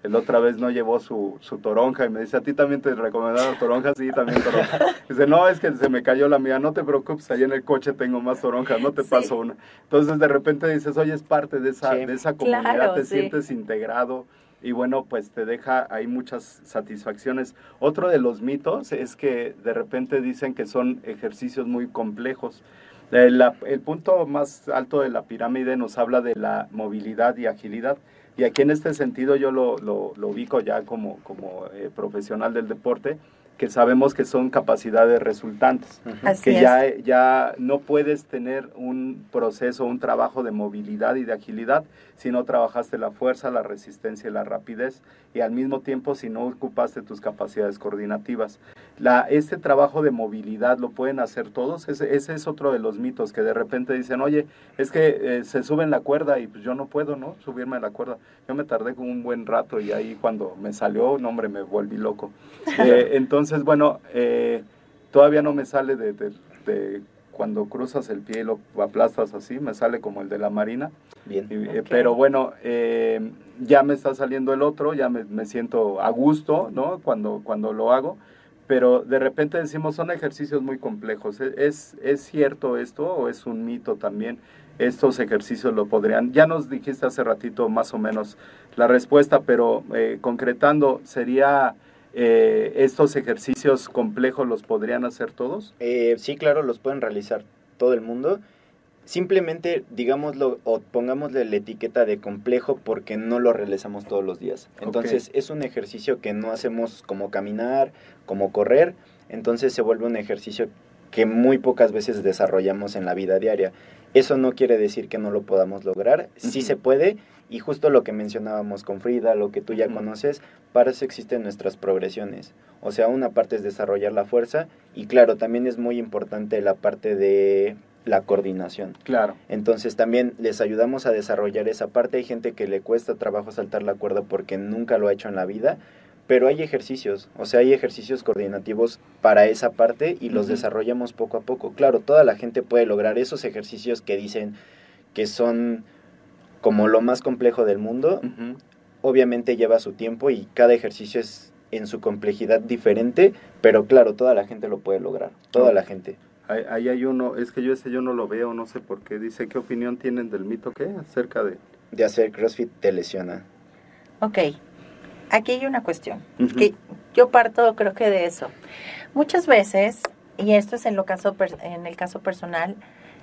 C: El otra vez no llevó su, su toronja y me dice, ¿a ti también te recomendaron toronjas? Sí, también toronja. Dice, no, es que se me cayó la mía, no te preocupes, ahí en el coche tengo más toronjas, no te
D: Sí.
C: paso una. Entonces de repente dices, oye, es parte de esa,
E: Sí.
C: de esa comunidad,
D: Claro,
C: te
D: sí.
C: sientes integrado y bueno, pues te deja ahí muchas satisfacciones. Otro de los mitos es que de repente dicen que son ejercicios muy complejos. Eh, la- el punto más alto de la pirámide nos habla de la movilidad y agilidad. Y aquí en este sentido yo lo, lo, lo ubico ya como, como eh, profesional del deporte, que sabemos que son capacidades resultantes,
E: Ujú.
D: Así
C: que
D: es.
C: ya, ya no puedes tener un proceso, un trabajo de movilidad y de agilidad si no trabajaste la fuerza, la resistencia y la rapidez, y al mismo tiempo si no ocupaste tus capacidades coordinativas. La, este trabajo de movilidad lo pueden hacer todos, ese, ese es otro de los mitos, que de repente dicen, oye, es que eh, se suben la cuerda y pues yo no puedo, ¿no? Subirme a la cuerda. Yo me tardé como un buen rato y ahí cuando me salió, no hombre, me volví loco. Eh, entonces, bueno, eh, todavía no me sale de, de, de cuando cruzas el pie y lo aplastas así, me sale como el de la Marina.
E: Bien.
C: Y, eh,
D: Ok.
C: Pero bueno, eh, ya me está saliendo el otro, ya me, me siento a gusto, ¿no? Cuando, cuando lo hago, pero de repente decimos, son ejercicios muy complejos. ¿Es, es cierto esto o es un mito también? Estos ejercicios lo podrían, ya nos dijiste hace ratito más o menos la respuesta, pero eh, concretando, ¿sería eh, estos ejercicios complejos los podrían hacer todos?
E: Eh, sí, claro, los pueden realizar todo el mundo. Simplemente, digámoslo, o pongámosle la etiqueta de complejo porque no lo realizamos todos los días. Entonces,
C: Ok.
E: es un ejercicio que no hacemos como caminar, como correr. Entonces, se vuelve un ejercicio que muy pocas veces desarrollamos en la vida diaria. Eso no quiere decir que no lo podamos lograr. Sí
C: Ujú.
E: se puede. Y justo lo que mencionábamos con Frida, lo que tú ya
C: Ujú.
E: conoces, para eso existen nuestras progresiones. O sea, una parte es desarrollar la fuerza y claro, también es muy importante la parte de la coordinación.
C: Claro.
E: Entonces también les ayudamos a desarrollar esa parte. Hay gente que le cuesta trabajo saltar la cuerda porque nunca lo ha hecho en la vida, pero hay ejercicios, o sea, hay ejercicios coordinativos para esa parte y los
C: Ujú.
E: desarrollamos poco a poco. Claro, toda la gente puede lograr esos ejercicios que dicen que son como lo más complejo del mundo.
C: Ujú.
E: Obviamente lleva su tiempo y cada ejercicio es en su complejidad diferente, pero claro, toda la gente lo puede lograr, toda
C: Ok.
E: la gente.
C: Ahí, ahí hay uno, es que yo ese yo no lo veo, no sé por qué. Dice, ¿qué opinión tienen del mito qué? Acerca de...
E: De hacer CrossFit te lesiona.
D: Ok, aquí hay una cuestión,
C: Ujú.
D: que yo parto creo que de eso. Muchas veces, y esto es en, lo caso, per- en el caso personal,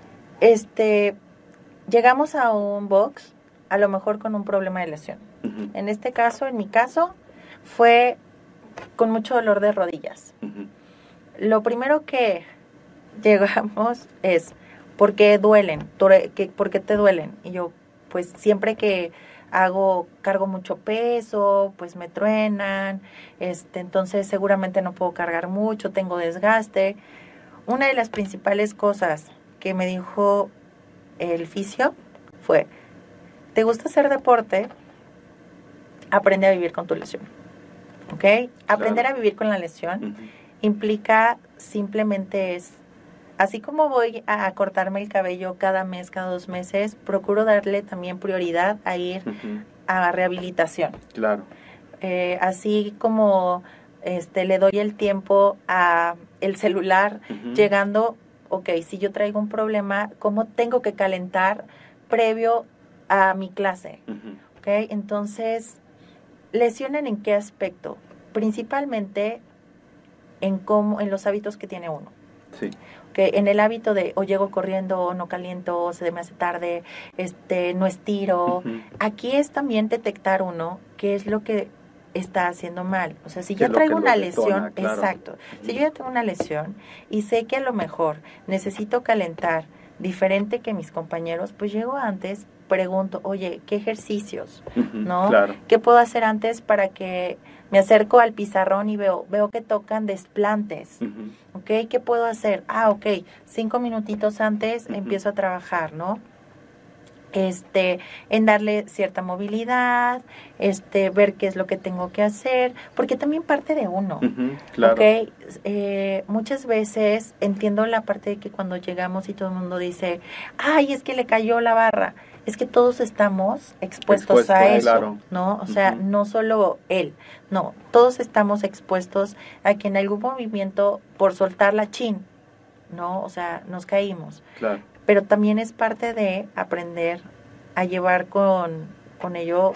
D: este, llegamos a un box a lo mejor con un problema de lesión.
C: Ujú.
D: En este caso, en mi caso, fue con mucho dolor de rodillas.
C: Ujú.
D: Lo primero que llegamos es, ¿por qué duelen? Tore- ¿Qué- ¿Por qué te duelen? Y yo, pues siempre que hago, cargo mucho peso, pues me truenan, este, entonces seguramente no puedo cargar mucho, tengo desgaste. Una de las principales cosas que me dijo el fisio fue, ¿te gusta hacer deporte? Aprende a vivir con tu lesión. ¿Ok? Aprender
C: Claro.
D: a vivir con la lesión
C: Ujú.
D: implica simplemente es, así como voy a cortarme el cabello cada mes, cada dos meses, procuro darle también prioridad a ir
C: Ujú.
D: a rehabilitación.
C: Claro.
D: Eh, así como este le doy el tiempo a el celular
C: Ujú.
D: llegando, ok, si yo traigo un problema, ¿cómo tengo que calentar previo a mi clase?
C: Ujú.
D: ¿Ok? Entonces, ¿lesionan en qué aspecto? Principalmente en cómo, en los hábitos que tiene uno.
C: Sí.
D: Que en el hábito de o llego corriendo, o no caliento, o se me hace tarde, este, no estiro.
C: Ujú.
D: Aquí es también detectar uno qué es lo que está haciendo mal. O sea, si
C: ¿Qué
D: ya
C: es lo
D: traigo
C: que lo
D: una
C: detona?
D: lesión,
C: Claro.
D: exacto. Si
C: Ujú.
D: yo ya tengo una lesión y sé que a lo mejor necesito calentar diferente que mis compañeros, pues llego antes, pregunto, oye, ¿qué ejercicios?
C: Ujú.
D: ¿No?
C: Claro.
D: ¿Qué puedo hacer antes para que me acerco al pizarrón y veo, veo que tocan desplantes?
C: Ujú.
D: ¿Ok? ¿Qué puedo hacer? Ah, ok, cinco minutitos antes
C: Ujú.
D: empiezo a trabajar, ¿no? Este, en darle cierta movilidad, este, ver qué es lo que tengo que hacer, porque también parte de uno.
C: Ujú. Claro.
D: Ok, eh, muchas veces entiendo la parte de que cuando llegamos y todo el mundo dice, ay, es que le cayó la barra, es que todos estamos expuestos
C: Expuesto,
D: a eso,
C: claro.
D: ¿no? O sea,
C: Ujú.
D: no solo él, no, todos estamos expuestos a que en algún movimiento, por soltar la chin, ¿no? O sea, nos caímos.
C: Claro.
D: Pero también es parte de aprender a llevar con, con ello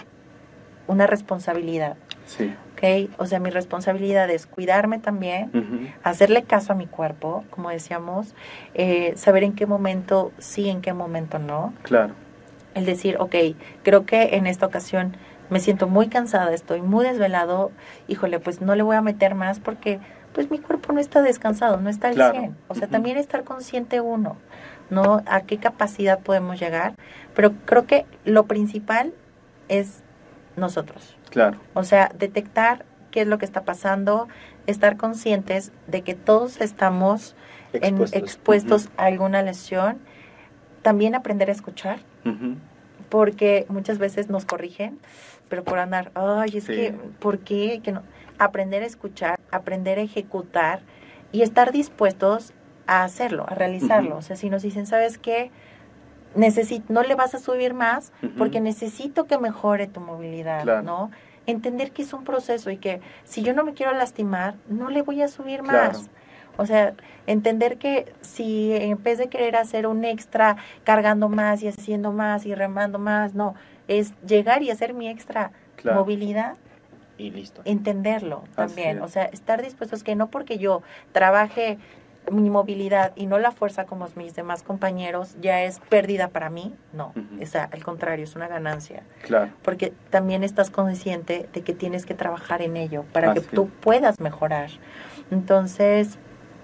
D: una responsabilidad,
C: Sí.
D: ¿ok? O sea, mi responsabilidad es cuidarme también,
C: Ujú.
D: hacerle caso a mi cuerpo, como decíamos, eh, saber en qué momento sí, en qué momento no.
C: Claro.
D: El decir, ok, creo que en esta ocasión me siento muy cansada, estoy muy desvelado, híjole, pues no le voy a meter más porque pues mi cuerpo no está descansado, no está al
C: Claro.
D: cien. O sea,
C: Ujú.
D: también estar consciente uno, ¿no? A qué capacidad podemos llegar. Pero creo que lo principal es nosotros.
C: Claro.
D: O sea, detectar qué es lo que está pasando, estar conscientes de que todos estamos en-
E: Expuestos.
D: expuestos a alguna lesión. También aprender a escuchar,
C: Ujú.
D: porque muchas veces nos corrigen, pero por andar, ay, es
C: Sí.
D: que, ¿por qué? Que no. Aprender a escuchar, aprender a ejecutar y estar dispuestos a hacerlo, a realizarlo.
C: Ujú.
D: O sea, si nos dicen, ¿sabes qué? Necesito, no le vas a subir más
C: Ujú.
D: porque necesito que mejore tu movilidad,
C: Claro.
D: ¿no? Entender que es un proceso y que si yo no me quiero lastimar, no le voy a subir
C: Claro.
D: más. O sea, entender que si en vez de querer hacer un extra cargando más y haciendo más y remando más, no, es llegar y hacer mi extra
C: Claro.
D: movilidad,
E: Y listo.
D: entenderlo
C: Así
D: también.
C: es.
D: O sea, estar dispuestos que no porque yo trabaje mi movilidad y no la fuerza como mis demás compañeros ya es pérdida para mí, no,
C: Ujú.
D: o sea, al contrario, es una ganancia.
C: Claro.
D: Porque también estás consciente de que tienes que trabajar en ello para
C: Así
D: que tú
C: es.
D: puedas mejorar. Entonces,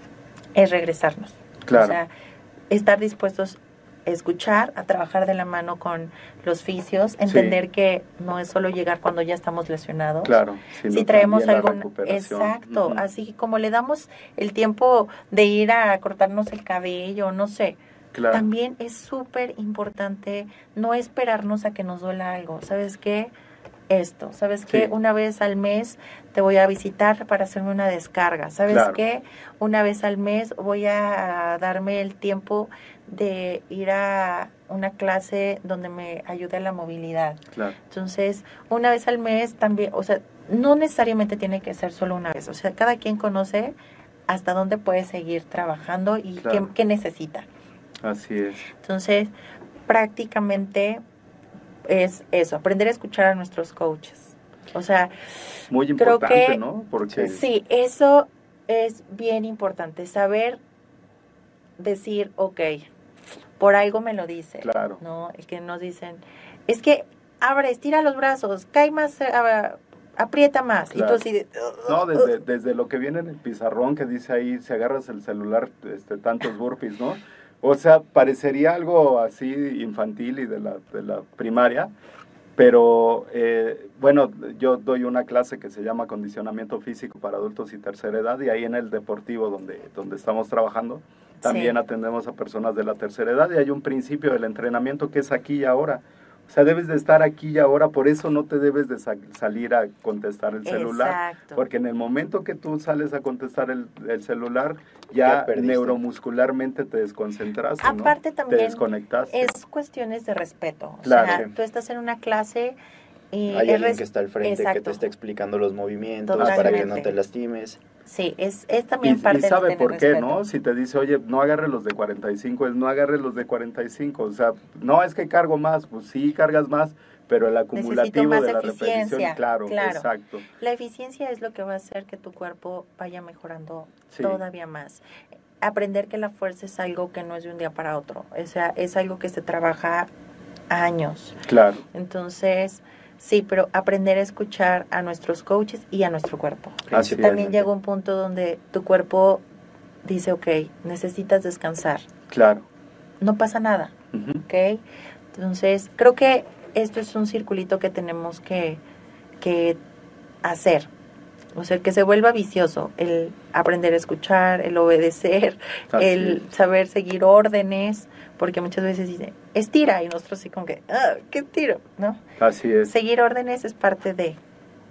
D: es regresarnos.
C: Claro.
D: O sea, estar dispuestos a escuchar, a trabajar de la mano con los fisios, entender que no es solo llegar cuando ya estamos lesionados.
C: Claro. sino
D: Si traemos
C: también la
D: algún...
C: recuperación.
D: Exacto,
C: Ujú.
D: así como le damos el tiempo de ir a cortarnos el cabello, no sé.
C: Claro.
D: También es súper importante no esperarnos a que nos duela algo. ¿Sabes qué? Esto. ¿Sabes qué?
C: Sí.
D: Una vez al mes te voy a visitar para hacerme una descarga. ¿Sabes
C: Claro.
D: qué? Una vez al mes voy a darme el tiempo de ir a una clase donde me ayude a la movilidad.
C: Claro.
D: Entonces, una vez al mes también, o sea, no necesariamente tiene que ser solo una vez. O sea, cada quien conoce hasta dónde puede seguir trabajando y
C: Claro.
D: qué, qué necesita.
C: Así es.
D: Entonces, prácticamente es eso, aprender a escuchar a nuestros coaches. O sea,
C: Muy
D: Creo
C: importante,
D: que-
C: ¿no? Porque
D: sí, eso es bien importante, saber decir, ok, por algo me lo dice,
C: Claro.
D: ¿no? El que nos dicen, es que abre, estira los brazos, cae más, eh, a- aprieta más. Y
C: Claro.
D: tú así de...
C: No, desde, desde lo que viene en el pizarrón que dice ahí, si agarras el celular, este, tantos burpees, ¿no? O sea, parecería algo así infantil y de la, de la primaria, pero eh, bueno, yo doy una clase que se llama Acondicionamiento Físico para Adultos y Tercera Edad, y ahí en el deportivo donde, donde estamos trabajando, también
D: Sí.
C: atendemos a personas de la tercera edad, y hay un principio del entrenamiento que es aquí y ahora. O sea, debes de estar aquí y ahora, por eso no te debes de sa- salir a contestar el celular.
D: Exacto.
C: Porque en el momento que tú sales a contestar el, el celular,
E: Ya
C: ya,
E: perdiste.
C: neuromuscularmente te desconcentraste, ¿no?
D: Aparte
C: Te
D: también
C: desconectaste.
D: es cuestiones de respeto. O
C: Claro.
D: sea, tú estás en una clase y
E: Hay
D: es
E: alguien
D: res-
E: que está al frente que
D: Exacto.
E: te está explicando los movimientos para que no
D: Totalmente.
E: te lastimes.
D: Sí, es, es
C: Y,
D: también parte
C: y
D: de
C: sabe
D: tener
C: por qué,
D: respeto.
C: ¿no? Si te dice, oye, no agarre los de cuarenta y cinco, es no agarre los de cuarenta y cinco. O sea, no es que cargo más, pues sí cargas más, pero el acumulativo
D: más
C: de la
D: eficiencia,
C: repetición, claro,
D: claro.
C: exacto.
D: La eficiencia es lo que va a hacer que tu cuerpo vaya mejorando
C: Sí.
D: todavía más. Aprender que la fuerza es algo que no es de un día para otro. O sea, es algo que se trabaja años.
C: Claro,
D: Entonces, sí, pero aprender a escuchar a nuestros coaches y a nuestro cuerpo.
C: así es.
D: También
E: Principalmente.
D: llega un punto donde tu cuerpo dice, ok, necesitas descansar.
C: Claro.
D: No pasa nada.
C: Ujú.
D: ¿Ok? Entonces, creo que esto es un circulito que tenemos que, que hacer. O sea, que se vuelva vicioso, el aprender a escuchar, el obedecer,
C: Así
D: el
C: es.
D: saber seguir órdenes, porque muchas veces dicen, estira, y nosotros así como que, ah, ¿qué tiro? ¿No?
C: Así es.
D: Seguir órdenes es parte de,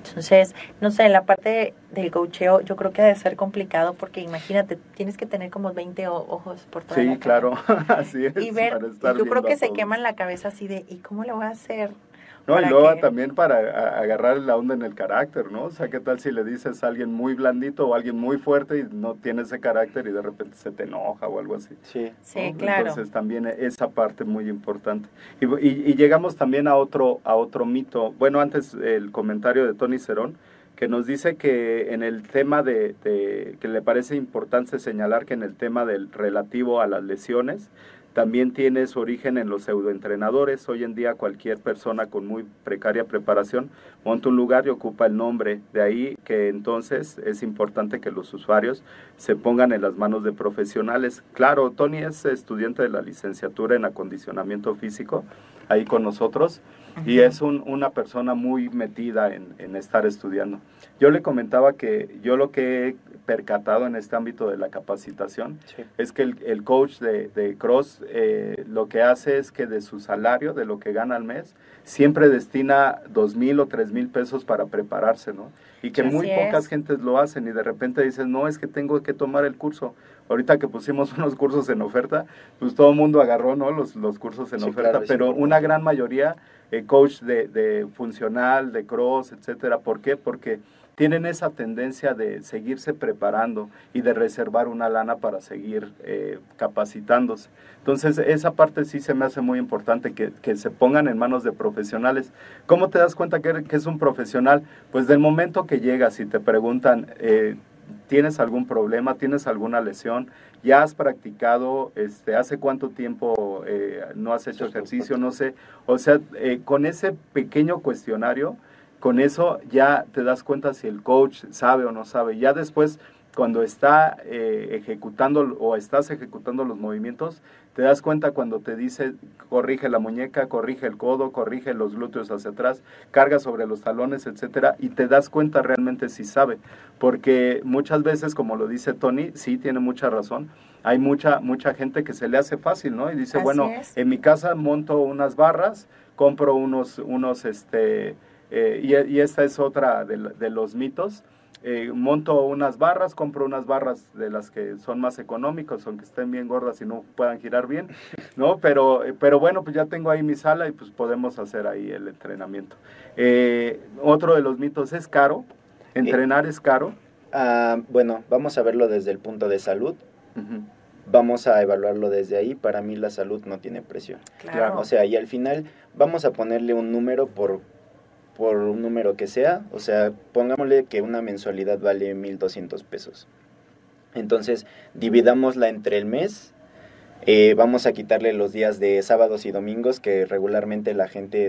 D: Entonces, no sé, en la parte del coacheo yo creo que ha de ser complicado porque imagínate, tienes que tener como veinte o- ojos por toda la
C: Sí,
D: cara.
C: claro, así es.
D: Y ver,
C: para estar
D: y yo creo
C: viendo
D: que
C: a
D: se
C: todos.
D: queman la cabeza así de, ¿y cómo le voy a hacer?
C: No, y
D: para
C: luego
D: que-
C: también para a- agarrar la onda en el carácter, ¿no? O sea, ¿qué tal si le dices a alguien muy blandito o a alguien muy fuerte y no tiene ese carácter y de repente se te enoja o algo así?
E: Sí.
D: Sí,
C: ¿no?
D: claro.
C: Entonces también esa parte muy importante. Y, y- y llegamos también a otro, a otro mito. Bueno, antes el comentario de Tony Cerón, que nos dice que en el tema de, de- que le parece importante señalar que en el tema del relativo a las lesiones, también tiene su origen en los pseudoentrenadores. Hoy en día cualquier persona con muy precaria preparación monta un lugar y ocupa el nombre. De ahí que entonces es importante que los usuarios se pongan en las manos de profesionales. Claro, Tony es estudiante de la licenciatura en acondicionamiento físico, ahí con nosotros, y es un, una persona muy metida en, en estar estudiando. Yo le comentaba que yo lo que he percatado en este ámbito de la capacitación
E: Sí.
C: es que el, el coach de, de Cross eh, lo que hace es que de su salario, de lo que gana al mes, siempre destina dos mil o tres mil pesos para prepararse, ¿no? Y que
D: Así
C: muy
D: es.
C: pocas gentes lo hacen y de repente dices, no, es que tengo que tomar el curso. Ahorita que pusimos unos cursos en oferta, pues todo el mundo agarró, ¿no? Los, los cursos en
E: Sí,
C: oferta,
E: claro, es
C: pero
E: importante.
C: una gran mayoría, eh, coach de, de funcional, de cross, etcétera. ¿Por qué? Porque tienen esa tendencia de seguirse preparando y de reservar una lana para seguir eh, capacitándose. Entonces, esa parte sí se me hace muy importante, que, que se pongan en manos de profesionales. ¿Cómo te das cuenta que, que es un profesional? Pues del momento que llegas y te preguntan, eh, ¿tienes algún problema? ¿Tienes alguna lesión? ¿Ya has practicado? Este, ¿Hace cuánto tiempo eh, no has hecho ejercicio? No sé. O sea, eh, con ese pequeño cuestionario, con eso ya te das cuenta si el coach sabe o no sabe. Ya después, cuando está eh, ejecutando o estás ejecutando los movimientos, te das cuenta cuando te dice corrige la muñeca, corrige el codo, corrige los glúteos hacia atrás, carga sobre los talones, etcétera, y te das cuenta realmente si sabe, porque muchas veces, como lo dice Tony, sí tiene mucha razón. Hay mucha mucha gente que se le hace fácil, ¿no? Y dice,
D: Así
C: bueno,
D: es.
C: en mi casa monto unas barras, compro unos unos este eh, y, y esta es otra de, de los mitos. Eh, monto unas barras, compro unas barras de las que son más económicas, aunque estén bien gordas y no puedan girar bien, ¿no? Pero, eh, pero bueno, pues ya tengo ahí mi sala y pues podemos hacer ahí el entrenamiento. Eh, otro de los mitos, ¿es caro? ¿Entrenar es caro?
E: Ah, bueno, vamos a verlo desde el punto de salud.
C: Uh-huh.
E: Vamos a evaluarlo desde ahí. Para mí la salud no tiene precio.
D: Claro.
E: O sea, y al final vamos a ponerle un número por, por un número que sea. O sea, pongámosle que una mensualidad vale mil doscientos pesos. Entonces, dividámosla entre el mes. Eh, vamos a quitarle los días de sábados y domingos, que regularmente la gente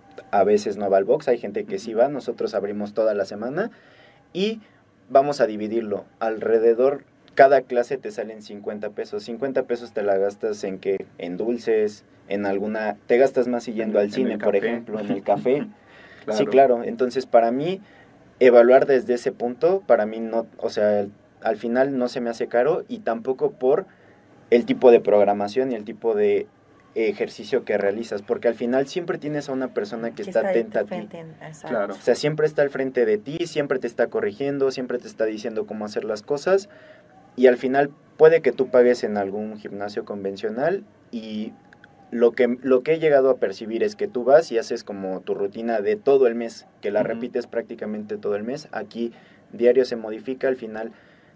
E: a veces no va al box. Hay gente que sí va. Nosotros abrimos toda la semana. Y vamos a dividirlo. Alrededor, cada clase te salen cincuenta pesos. cincuenta pesos te la gastas en qué? En dulces, en alguna... Te gastas más yendo
C: En-
E: al
C: en
E: cine,
C: el
E: por
C: café.
E: ejemplo, en el café.
C: Claro.
E: Sí, claro. Entonces, para mí, evaluar desde ese punto, para mí no... O sea, el- al final no se me hace caro, y tampoco por el tipo de programación y el tipo de ejercicio que realizas, porque al final siempre tienes a una persona que,
D: Que
E: está
D: ahí
E: atenta a ti.
D: frente en- exacto.
C: Claro.
E: O sea, siempre está al frente de ti, siempre te está corrigiendo, siempre te está diciendo cómo hacer las cosas, y al final puede que tú pagues en algún gimnasio convencional, y lo que, lo que he llegado a percibir es que tú vas y haces como tu rutina de todo el mes, que la
C: Ujú.
E: repites prácticamente todo el mes. Aquí diario se modifica, al final,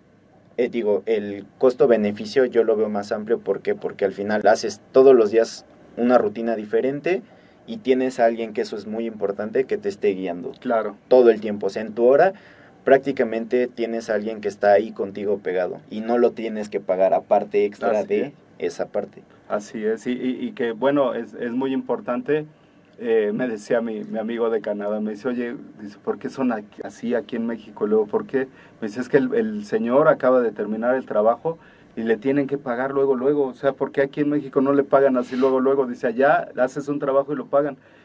E: eh, digo, el costo-beneficio yo lo veo más amplio. ¿Por qué? Porque al final haces todos los días una rutina diferente, y tienes a alguien, que eso es muy importante, que te esté guiando
C: Claro.
E: todo el tiempo. O sea, en tu hora prácticamente tienes a alguien que está ahí contigo pegado, y no lo tienes que pagar aparte extra
C: Así
E: de
C: es.
E: esa parte.
C: Así es, y, y, y que bueno, es, es muy importante. Eh, me decía mi, mi amigo de Canadá, me dice, oye, dice, ¿por qué son aquí- así aquí en México? Y luego, ¿por qué? Me dice, es que el, el señor acaba de terminar el trabajo y le tienen que pagar luego, luego. O sea, ¿por qué aquí en México no le pagan así luego, luego? Dice, allá haces un trabajo y lo pagan.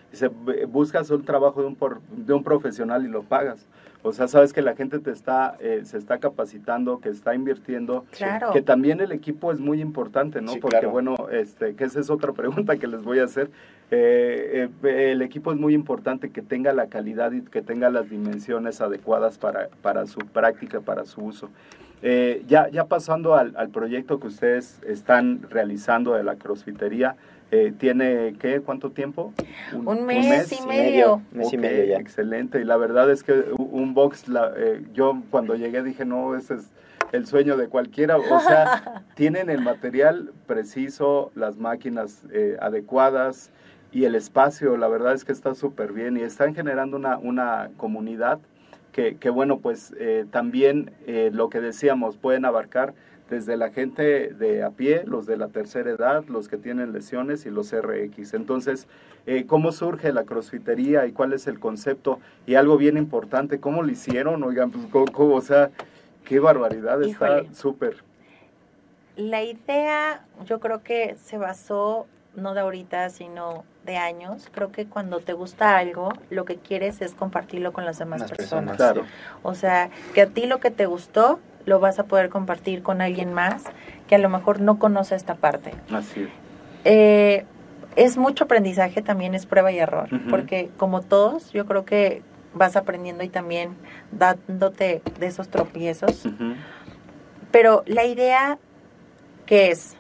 C: Dice, buscas un trabajo de un, por, de un profesional y lo pagas. O sea, sabes que la gente te está, eh, se está capacitando, que está invirtiendo,
D: Claro.
C: que también el equipo es muy importante, ¿no?
E: Sí,
C: Porque
E: claro.
C: bueno, este, que esa es otra pregunta que les voy a hacer. Eh, eh, el equipo es muy importante que tenga la calidad y que tenga las dimensiones adecuadas para, para su práctica, para su uso. Eh, ya, ya pasando al, al proyecto que ustedes están realizando de la crossfitería, eh, ¿tiene qué? ¿Cuánto tiempo?
D: Un, un mes y medio.
E: Mes y
C: Ok,
E: medio ya.
C: excelente. Y la verdad es que un box, la, eh, yo cuando llegué dije, no, ese es el sueño de cualquiera. O sea, tienen el material preciso, las máquinas eh, adecuadas y el espacio, la verdad es que está súper bien y están generando una, una comunidad que, que bueno, pues eh, también eh, lo que decíamos, pueden abarcar desde la gente de a pie, los de la tercera edad, los que tienen lesiones y los R X. Entonces, eh, ¿cómo surge la crossfitería y cuál es el concepto? Y algo bien importante, ¿cómo lo hicieron? Oigan, pues, ¿cómo, cómo? O sea, qué barbaridad,
D: Híjole.
C: está súper.
D: La idea, yo creo que se basó no de ahorita, sino de años. Creo que cuando te gusta algo, lo que quieres es compartirlo con las demás
E: Las
D: personas.
E: personas.
C: Claro,
D: O sea, que a ti lo que te gustó, lo vas a poder compartir con alguien más que a lo mejor no conoce esta parte.
C: así es.
D: Eh, es mucho aprendizaje, también es prueba y error,
C: Ujú.
D: porque como todos, yo creo que vas aprendiendo y también dándote de esos tropiezos.
C: Ujú.
D: Pero la idea que es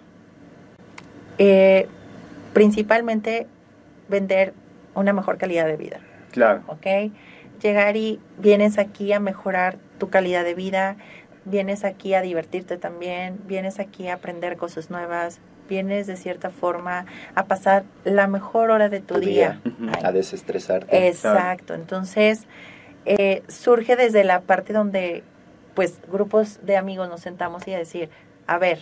D: eh, principalmente vender una mejor calidad de vida,
C: Claro,
D: ¿ok? Llegar y vienes aquí a mejorar tu calidad de vida, vienes aquí a divertirte también, vienes aquí a aprender cosas nuevas, vienes de cierta forma a pasar la mejor hora de tu,
E: Tu
D: día.
E: día.
C: Ujú.
D: Ay,
E: A desestresarte.
D: exacto, entonces eh, surge desde la parte donde pues grupos de amigos nos sentamos y a decir, a ver,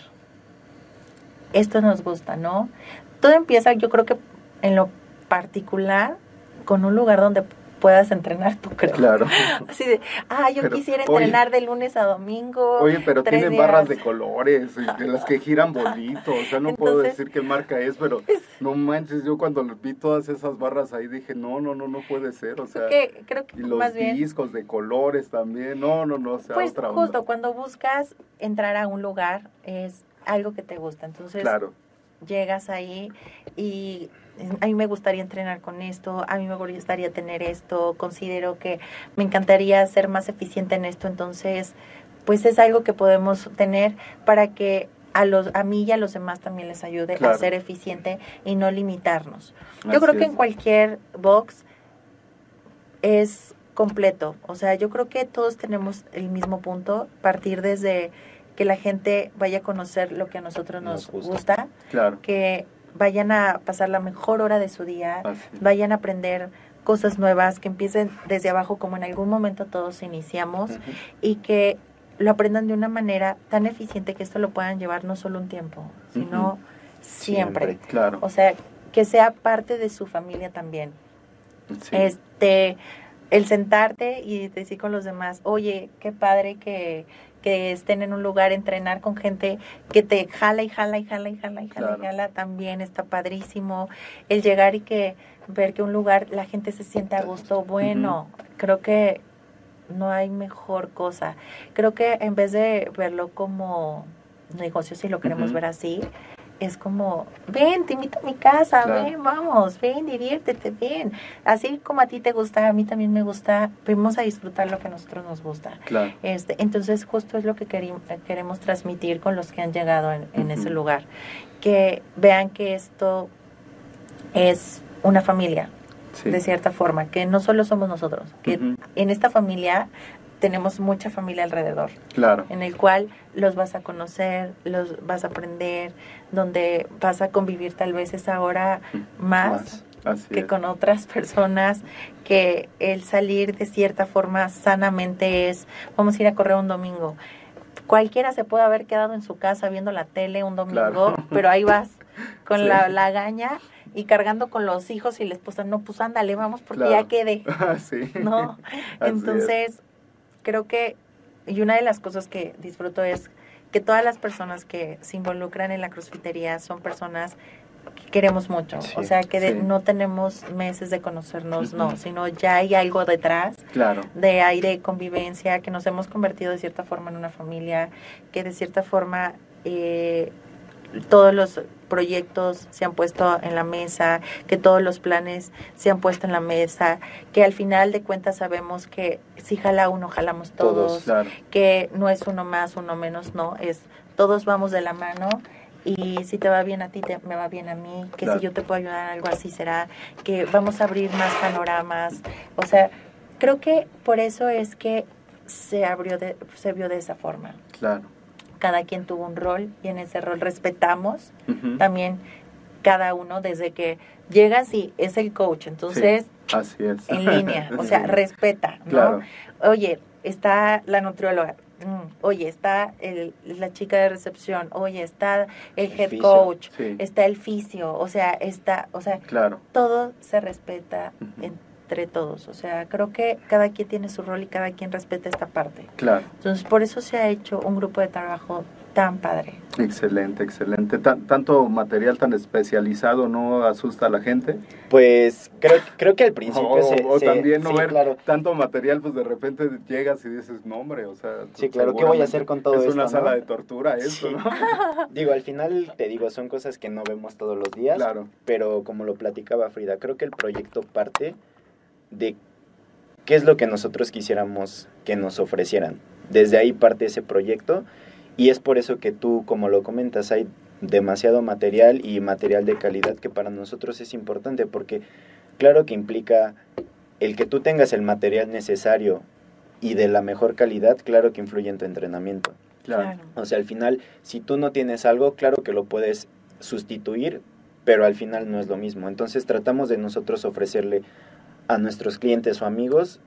D: esto nos gusta, ¿no? Todo empieza, yo creo que en lo particular, con un lugar donde puedas entrenar, tú creo.
C: claro.
D: Así de, ah, yo
C: Pero,
D: quisiera
C: oye,
D: entrenar de lunes a domingo.
C: Oye, pero
D: tres
C: tienen
D: días.
C: barras de colores, y de las que giran bonito, o sea, no puedo
D: Entonces,
C: decir qué marca es, pero no manches, yo cuando vi todas esas barras ahí dije, no, no, no, no puede ser, o sea,
D: que creo que
C: y los
D: más bien,
C: discos de colores también, no, no, no, o sea,
D: pues
C: otra
D: justo
C: onda.
D: cuando buscas entrar a un lugar es algo que te gusta, entonces
C: Claro,
D: llegas ahí y a mí me gustaría entrenar con esto, a mí me gustaría tener esto, considero que me encantaría ser más eficiente en esto, entonces pues es algo que podemos tener para que a los a mí y a los demás también les ayude
C: Claro.
D: a ser eficiente y no limitarnos. Yo
C: así
D: creo que
C: es.
D: en cualquier box es completo, o sea, yo creo que todos tenemos el mismo punto, partir desde que la gente vaya a conocer lo que a nosotros nos,
E: Nos gusta.
D: gusta,
C: Claro,
D: que vayan a pasar la mejor hora de su día,
C: así es.
D: vayan a aprender cosas nuevas, que empiecen desde abajo como en algún momento todos iniciamos
E: Ujú.
D: y que lo aprendan de una manera tan eficiente que esto lo puedan llevar no solo un tiempo, sino
C: Ujú.
D: siempre.
E: Siempre.
C: Claro,
D: O sea, que sea parte de su familia también.
C: sí,
D: Este, el sentarte y decir con los demás, oye, qué padre que, que estén en un lugar, entrenar con gente que te jala y jala y jala y jala y jala
C: Claro.
D: y jala, también está padrísimo. El llegar y que ver que un lugar la gente se siente a gusto, bueno, creo que no hay mejor cosa. Creo que en vez de verlo como negocio, si lo queremos
C: Ujú.
D: ver así, es como, ven, te invito a mi casa,
C: Claro.
D: ven, vamos, ven, diviértete, ven. Así como a ti te gusta, a mí también me gusta, vamos a disfrutar lo que a nosotros nos gusta.
C: claro,
D: Este, entonces, justo es lo que queri- queremos transmitir con los que han llegado en, en ese
C: Ujú.
D: lugar. Que vean que esto es una familia,
C: sí,
D: de cierta forma, que no solo somos nosotros, que
C: Ujú.
D: en esta familia tenemos mucha familia alrededor,
C: claro,
D: en el cual los vas a conocer, los vas a aprender, donde vas a convivir tal vez esa hora más,
C: así
D: que
C: es.
D: con otras personas, que el salir de cierta forma sanamente es, vamos a ir a correr un domingo. Cualquiera se puede haber quedado en su casa viendo la tele un domingo,
C: Claro.
D: pero ahí vas con
C: Sí.
D: la lagaña y cargando con los hijos y la esposa, no, pues ándale, vamos porque
C: Claro.
D: ya quede,
C: sí,
D: ¿no?
C: Así
D: Entonces, creo que, y una de las cosas que disfruto es que todas las personas que se involucran en la crossfitería son personas queremos mucho,
E: Sí,
D: o sea, que de-
C: sí.
D: no tenemos meses de conocernos,
C: Ujú.
D: no, sino ya hay algo detrás,
C: Claro,
D: de aire, convivencia, que nos hemos convertido de cierta forma en una familia, que de cierta forma eh, todos los proyectos se han puesto en la mesa, que todos los planes se han puesto en la mesa, que al final de cuentas sabemos que si jala uno, jalamos todos,
E: Todos,
C: claro.
D: que no es uno más, uno menos, no, es todos vamos de la mano. Y si te va bien a ti, te, me va bien a mí, que
C: Claro.
D: si yo te puedo ayudar en algo así será, que vamos a abrir más panoramas. O sea, creo que por eso es que se abrió, de, se vio de esa forma.
C: Claro.
D: Cada quien tuvo un rol y en ese rol respetamos
C: Ujú.
D: también cada uno desde que llegas y es el coach, entonces
C: Sí, así es.
D: en línea, o sea,
C: Sí.
D: respeta, ¿no?
C: Claro.
D: Oye, está la nutrióloga, mm, oye, está el, la chica de recepción, oye, está el
E: El
D: head
E: fisio,
D: coach,
C: sí.
D: está el fisio, o sea, está, o sea,
C: Claro.
D: todo se respeta
C: Ujú.
D: entre todos, o sea, creo que cada quien tiene su rol y cada quien respeta esta parte.
C: Claro.
D: Entonces, por eso se ha hecho un grupo de trabajo tan padre.
C: Excelente, excelente. Tan- tanto material tan especializado no asusta a la gente.
E: Pues creo, creo que al principio
C: O,
E: se,
C: o
E: se-
C: también no
E: sí,
C: ver
E: claro.
C: tanto material, pues de repente llegas y dices, no hombre, o sea...
E: Sí, claro, ¿qué voy a hacer con todo
C: es
E: esto,
C: una
E: no?
C: sala de tortura esto,
E: Sí.
C: ¿no?
E: Digo, al final te digo, son cosas que no vemos todos los días,
C: Claro.
E: pero como lo platicaba Frida, creo que el proyecto parte de qué es lo que nosotros quisiéramos que nos ofrecieran. Desde ahí parte ese proyecto y es por eso que tú, como lo comentas, hay demasiado material y material de calidad que para nosotros es importante porque claro que implica el que tú tengas el material necesario y de la mejor calidad, claro que influye en tu entrenamiento.
C: Claro.
E: O sea, al final, si tú no tienes algo, claro que lo puedes sustituir, pero al final no es lo mismo. Entonces tratamos de nosotros ofrecerle a nuestros clientes o amigos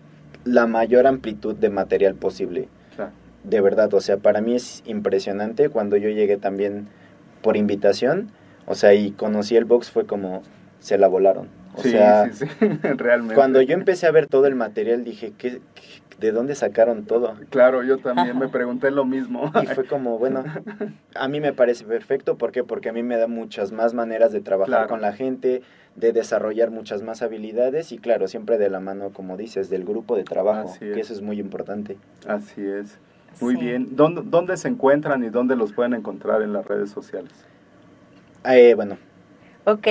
E: la mayor amplitud de material posible.
C: Claro.
E: De verdad, o sea, para mí es impresionante cuando yo llegué también por invitación, o sea, y conocí el box fue como, se la volaron. O
C: Sí,
E: sea,
C: sí, sí, realmente.
E: cuando yo empecé a ver todo el material dije, ¿qué, qué- de dónde sacaron todo?
C: Claro, yo también me pregunté lo mismo.
E: Y fue como, bueno, a mí me parece perfecto, ¿por qué? Porque a mí me da muchas más maneras de trabajar
C: Claro.
E: con la gente, de desarrollar muchas más habilidades y claro, siempre de la mano, como dices, del grupo de trabajo,
C: Así es.
E: que eso es muy importante.
C: Así es. Muy
D: Sí.
C: bien. ¿Dónde, ¿Dónde se encuentran y dónde los pueden encontrar en las redes sociales?
E: Eh, bueno,
D: Ok,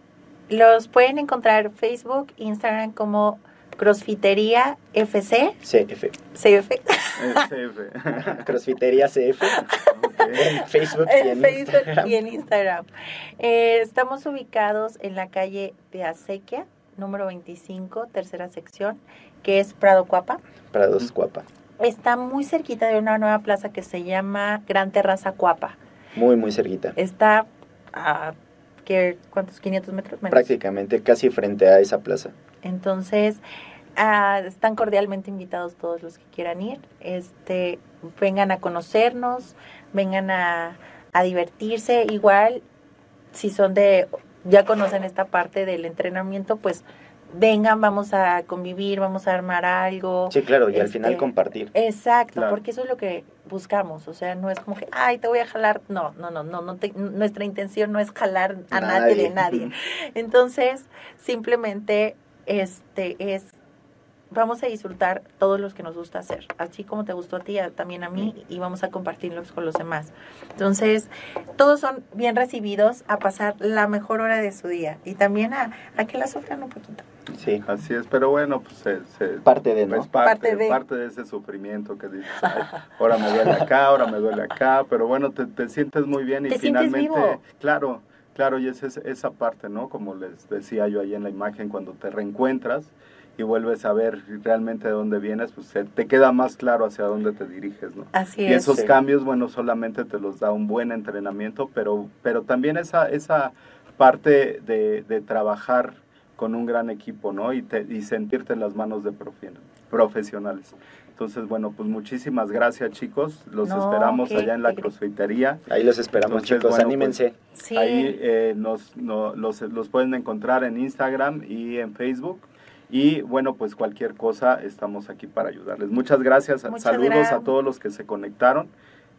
D: los pueden encontrar en Facebook, Instagram como Crossfitería F C,
E: C F,
D: C F,
C: Eh, C F.
E: Crossfitería C F,
C: Ok.
E: en Facebook y
D: en
E: en
D: Facebook
E: Instagram.
D: y en Instagram. Eh, estamos ubicados en la calle de Acequia, número veinticinco, tercera sección, que es Prado Cuapa.
E: Prados Cuapa,
D: Está muy cerquita de una nueva plaza que se llama Gran Terraza Cuapa.
E: muy muy cerquita,
D: Está a, ¿qué, ¿cuántos? ¿quinientos metros? Menos.
E: prácticamente casi frente a esa plaza.
D: Entonces, ah, están cordialmente invitados todos los que quieran ir. Este, vengan a conocernos, vengan a, a divertirse. Igual, si son de, ya conocen esta parte del entrenamiento, pues vengan, vamos a convivir, vamos a armar algo.
E: Sí, claro, y al
D: Este,
E: final compartir.
D: Exacto,
C: Claro.
D: porque eso es lo que buscamos, o sea, no es como que, ay, te voy a jalar, no, no, no, no, no te- nuestra intención no es jalar a nadie, de nadie. Entonces, simplemente, este, es, vamos a disfrutar todos los que nos gusta hacer, así como te gustó a ti, a- también a mí, y vamos a compartirlos con los demás. Entonces, todos son bien recibidos a pasar la mejor hora de su día, y también a, a que la sufran un poquito.
E: Sí,
C: Así es, pero bueno, pues se, se-
E: parte de, ¿no?
C: es parte,
D: Parte de.
C: parte de ese sufrimiento que dices, "Ay, ahora me duele acá, ahora me duele acá", pero bueno, te, te sientes muy bien y
D: Te sientes
C: finalmente,
D: vivo.
C: claro, claro, y es, es- esa parte, ¿no? Como les decía yo ahí en la imagen, cuando te reencuentras y vuelves a ver realmente de dónde vienes, pues se- te queda más claro hacia dónde te diriges, ¿no?
D: Así
C: Y
D: es.
C: esos
E: Sí.
C: cambios, bueno, solamente te los da un buen entrenamiento, pero, pero también esa, esa parte de, de trabajar con un gran equipo, ¿no? Y, te, y sentirte en las manos de profi- profesionales. Entonces, bueno, pues muchísimas gracias, chicos. Los
D: No,
C: esperamos
D: qué-
C: allá en la
D: qué-
C: crossfitería.
E: Ahí los esperamos,
C: Entonces,
E: chicos,
C: bueno,
E: anímense.
D: Sí.
C: Ahí eh, nos, no- los, los pueden encontrar en Instagram y en Facebook. Y bueno, pues cualquier cosa estamos aquí para ayudarles. Muchas gracias.
D: Muchas
C: Saludos
D: gra-
C: a todos los que se conectaron.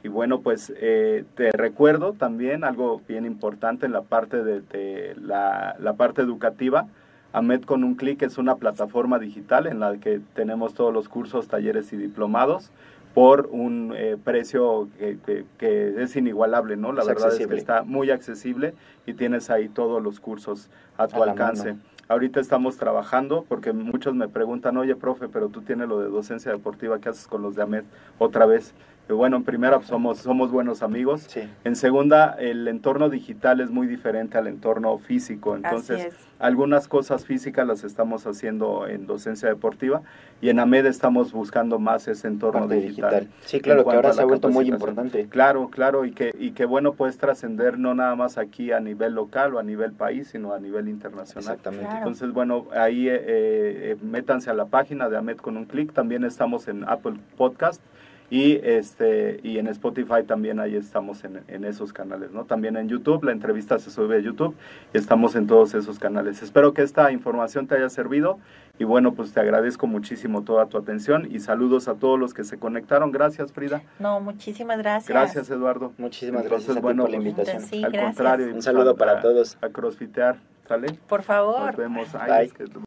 C: Y bueno, pues eh, te recuerdo también algo bien importante en la parte de, de la, la parte educativa. AMED con un clic es una plataforma digital en la que tenemos todos los cursos, talleres y diplomados por un eh, precio que, que, que es inigualable, ¿no? La
E: Es
C: verdad
E: accesible.
C: es que está muy accesible y tienes ahí todos los cursos a tu
E: A la
C: alcance.
E: mano.
C: Ahorita estamos trabajando porque muchos me preguntan, oye, profe, pero tú tienes lo de docencia deportiva, ¿qué haces con los de AMED otra vez? Y bueno, en primera, pues, somos, somos buenos amigos.
E: Sí.
C: En segunda, el entorno digital es muy diferente al entorno físico. Entonces,
D: Así es.
C: algunas cosas físicas las estamos haciendo en docencia deportiva y en AMED estamos buscando más ese entorno
E: Parte
C: digital.
E: digital. Sí, claro,
C: En
E: que ahora
C: cuanto a
E: se ha
C: la
E: vuelto muy
C: capacitación.
E: importante.
C: Claro, claro, y que, y que bueno, puedes trascender no nada más aquí a nivel local o a nivel país, sino a nivel internacional.
E: Exactamente.
D: Claro.
C: Entonces, bueno, ahí eh, eh, métanse a la página de AMED con un clic. También estamos en Apple Podcast y este y en Spotify también ahí estamos en, en esos canales, ¿no? También en YouTube, la entrevista se sube a YouTube y estamos en todos esos canales. Espero que esta información te haya servido y bueno, pues te agradezco muchísimo toda tu atención y saludos a todos los que se conectaron. Gracias, Frida.
D: No, muchísimas gracias.
C: Gracias, Eduardo.
E: Muchísimas
C: Entonces,
E: gracias a ti
C: bueno,
E: por la
C: pues,
E: invitación.
D: Sí,
C: Al
D: gracias.
C: contrario,
E: Un saludo
C: a-
E: para
C: a-
E: todos.
C: A crossfitear, ¿sale?
D: Por favor.
C: Nos vemos. Ay,
E: Bye.
C: es que-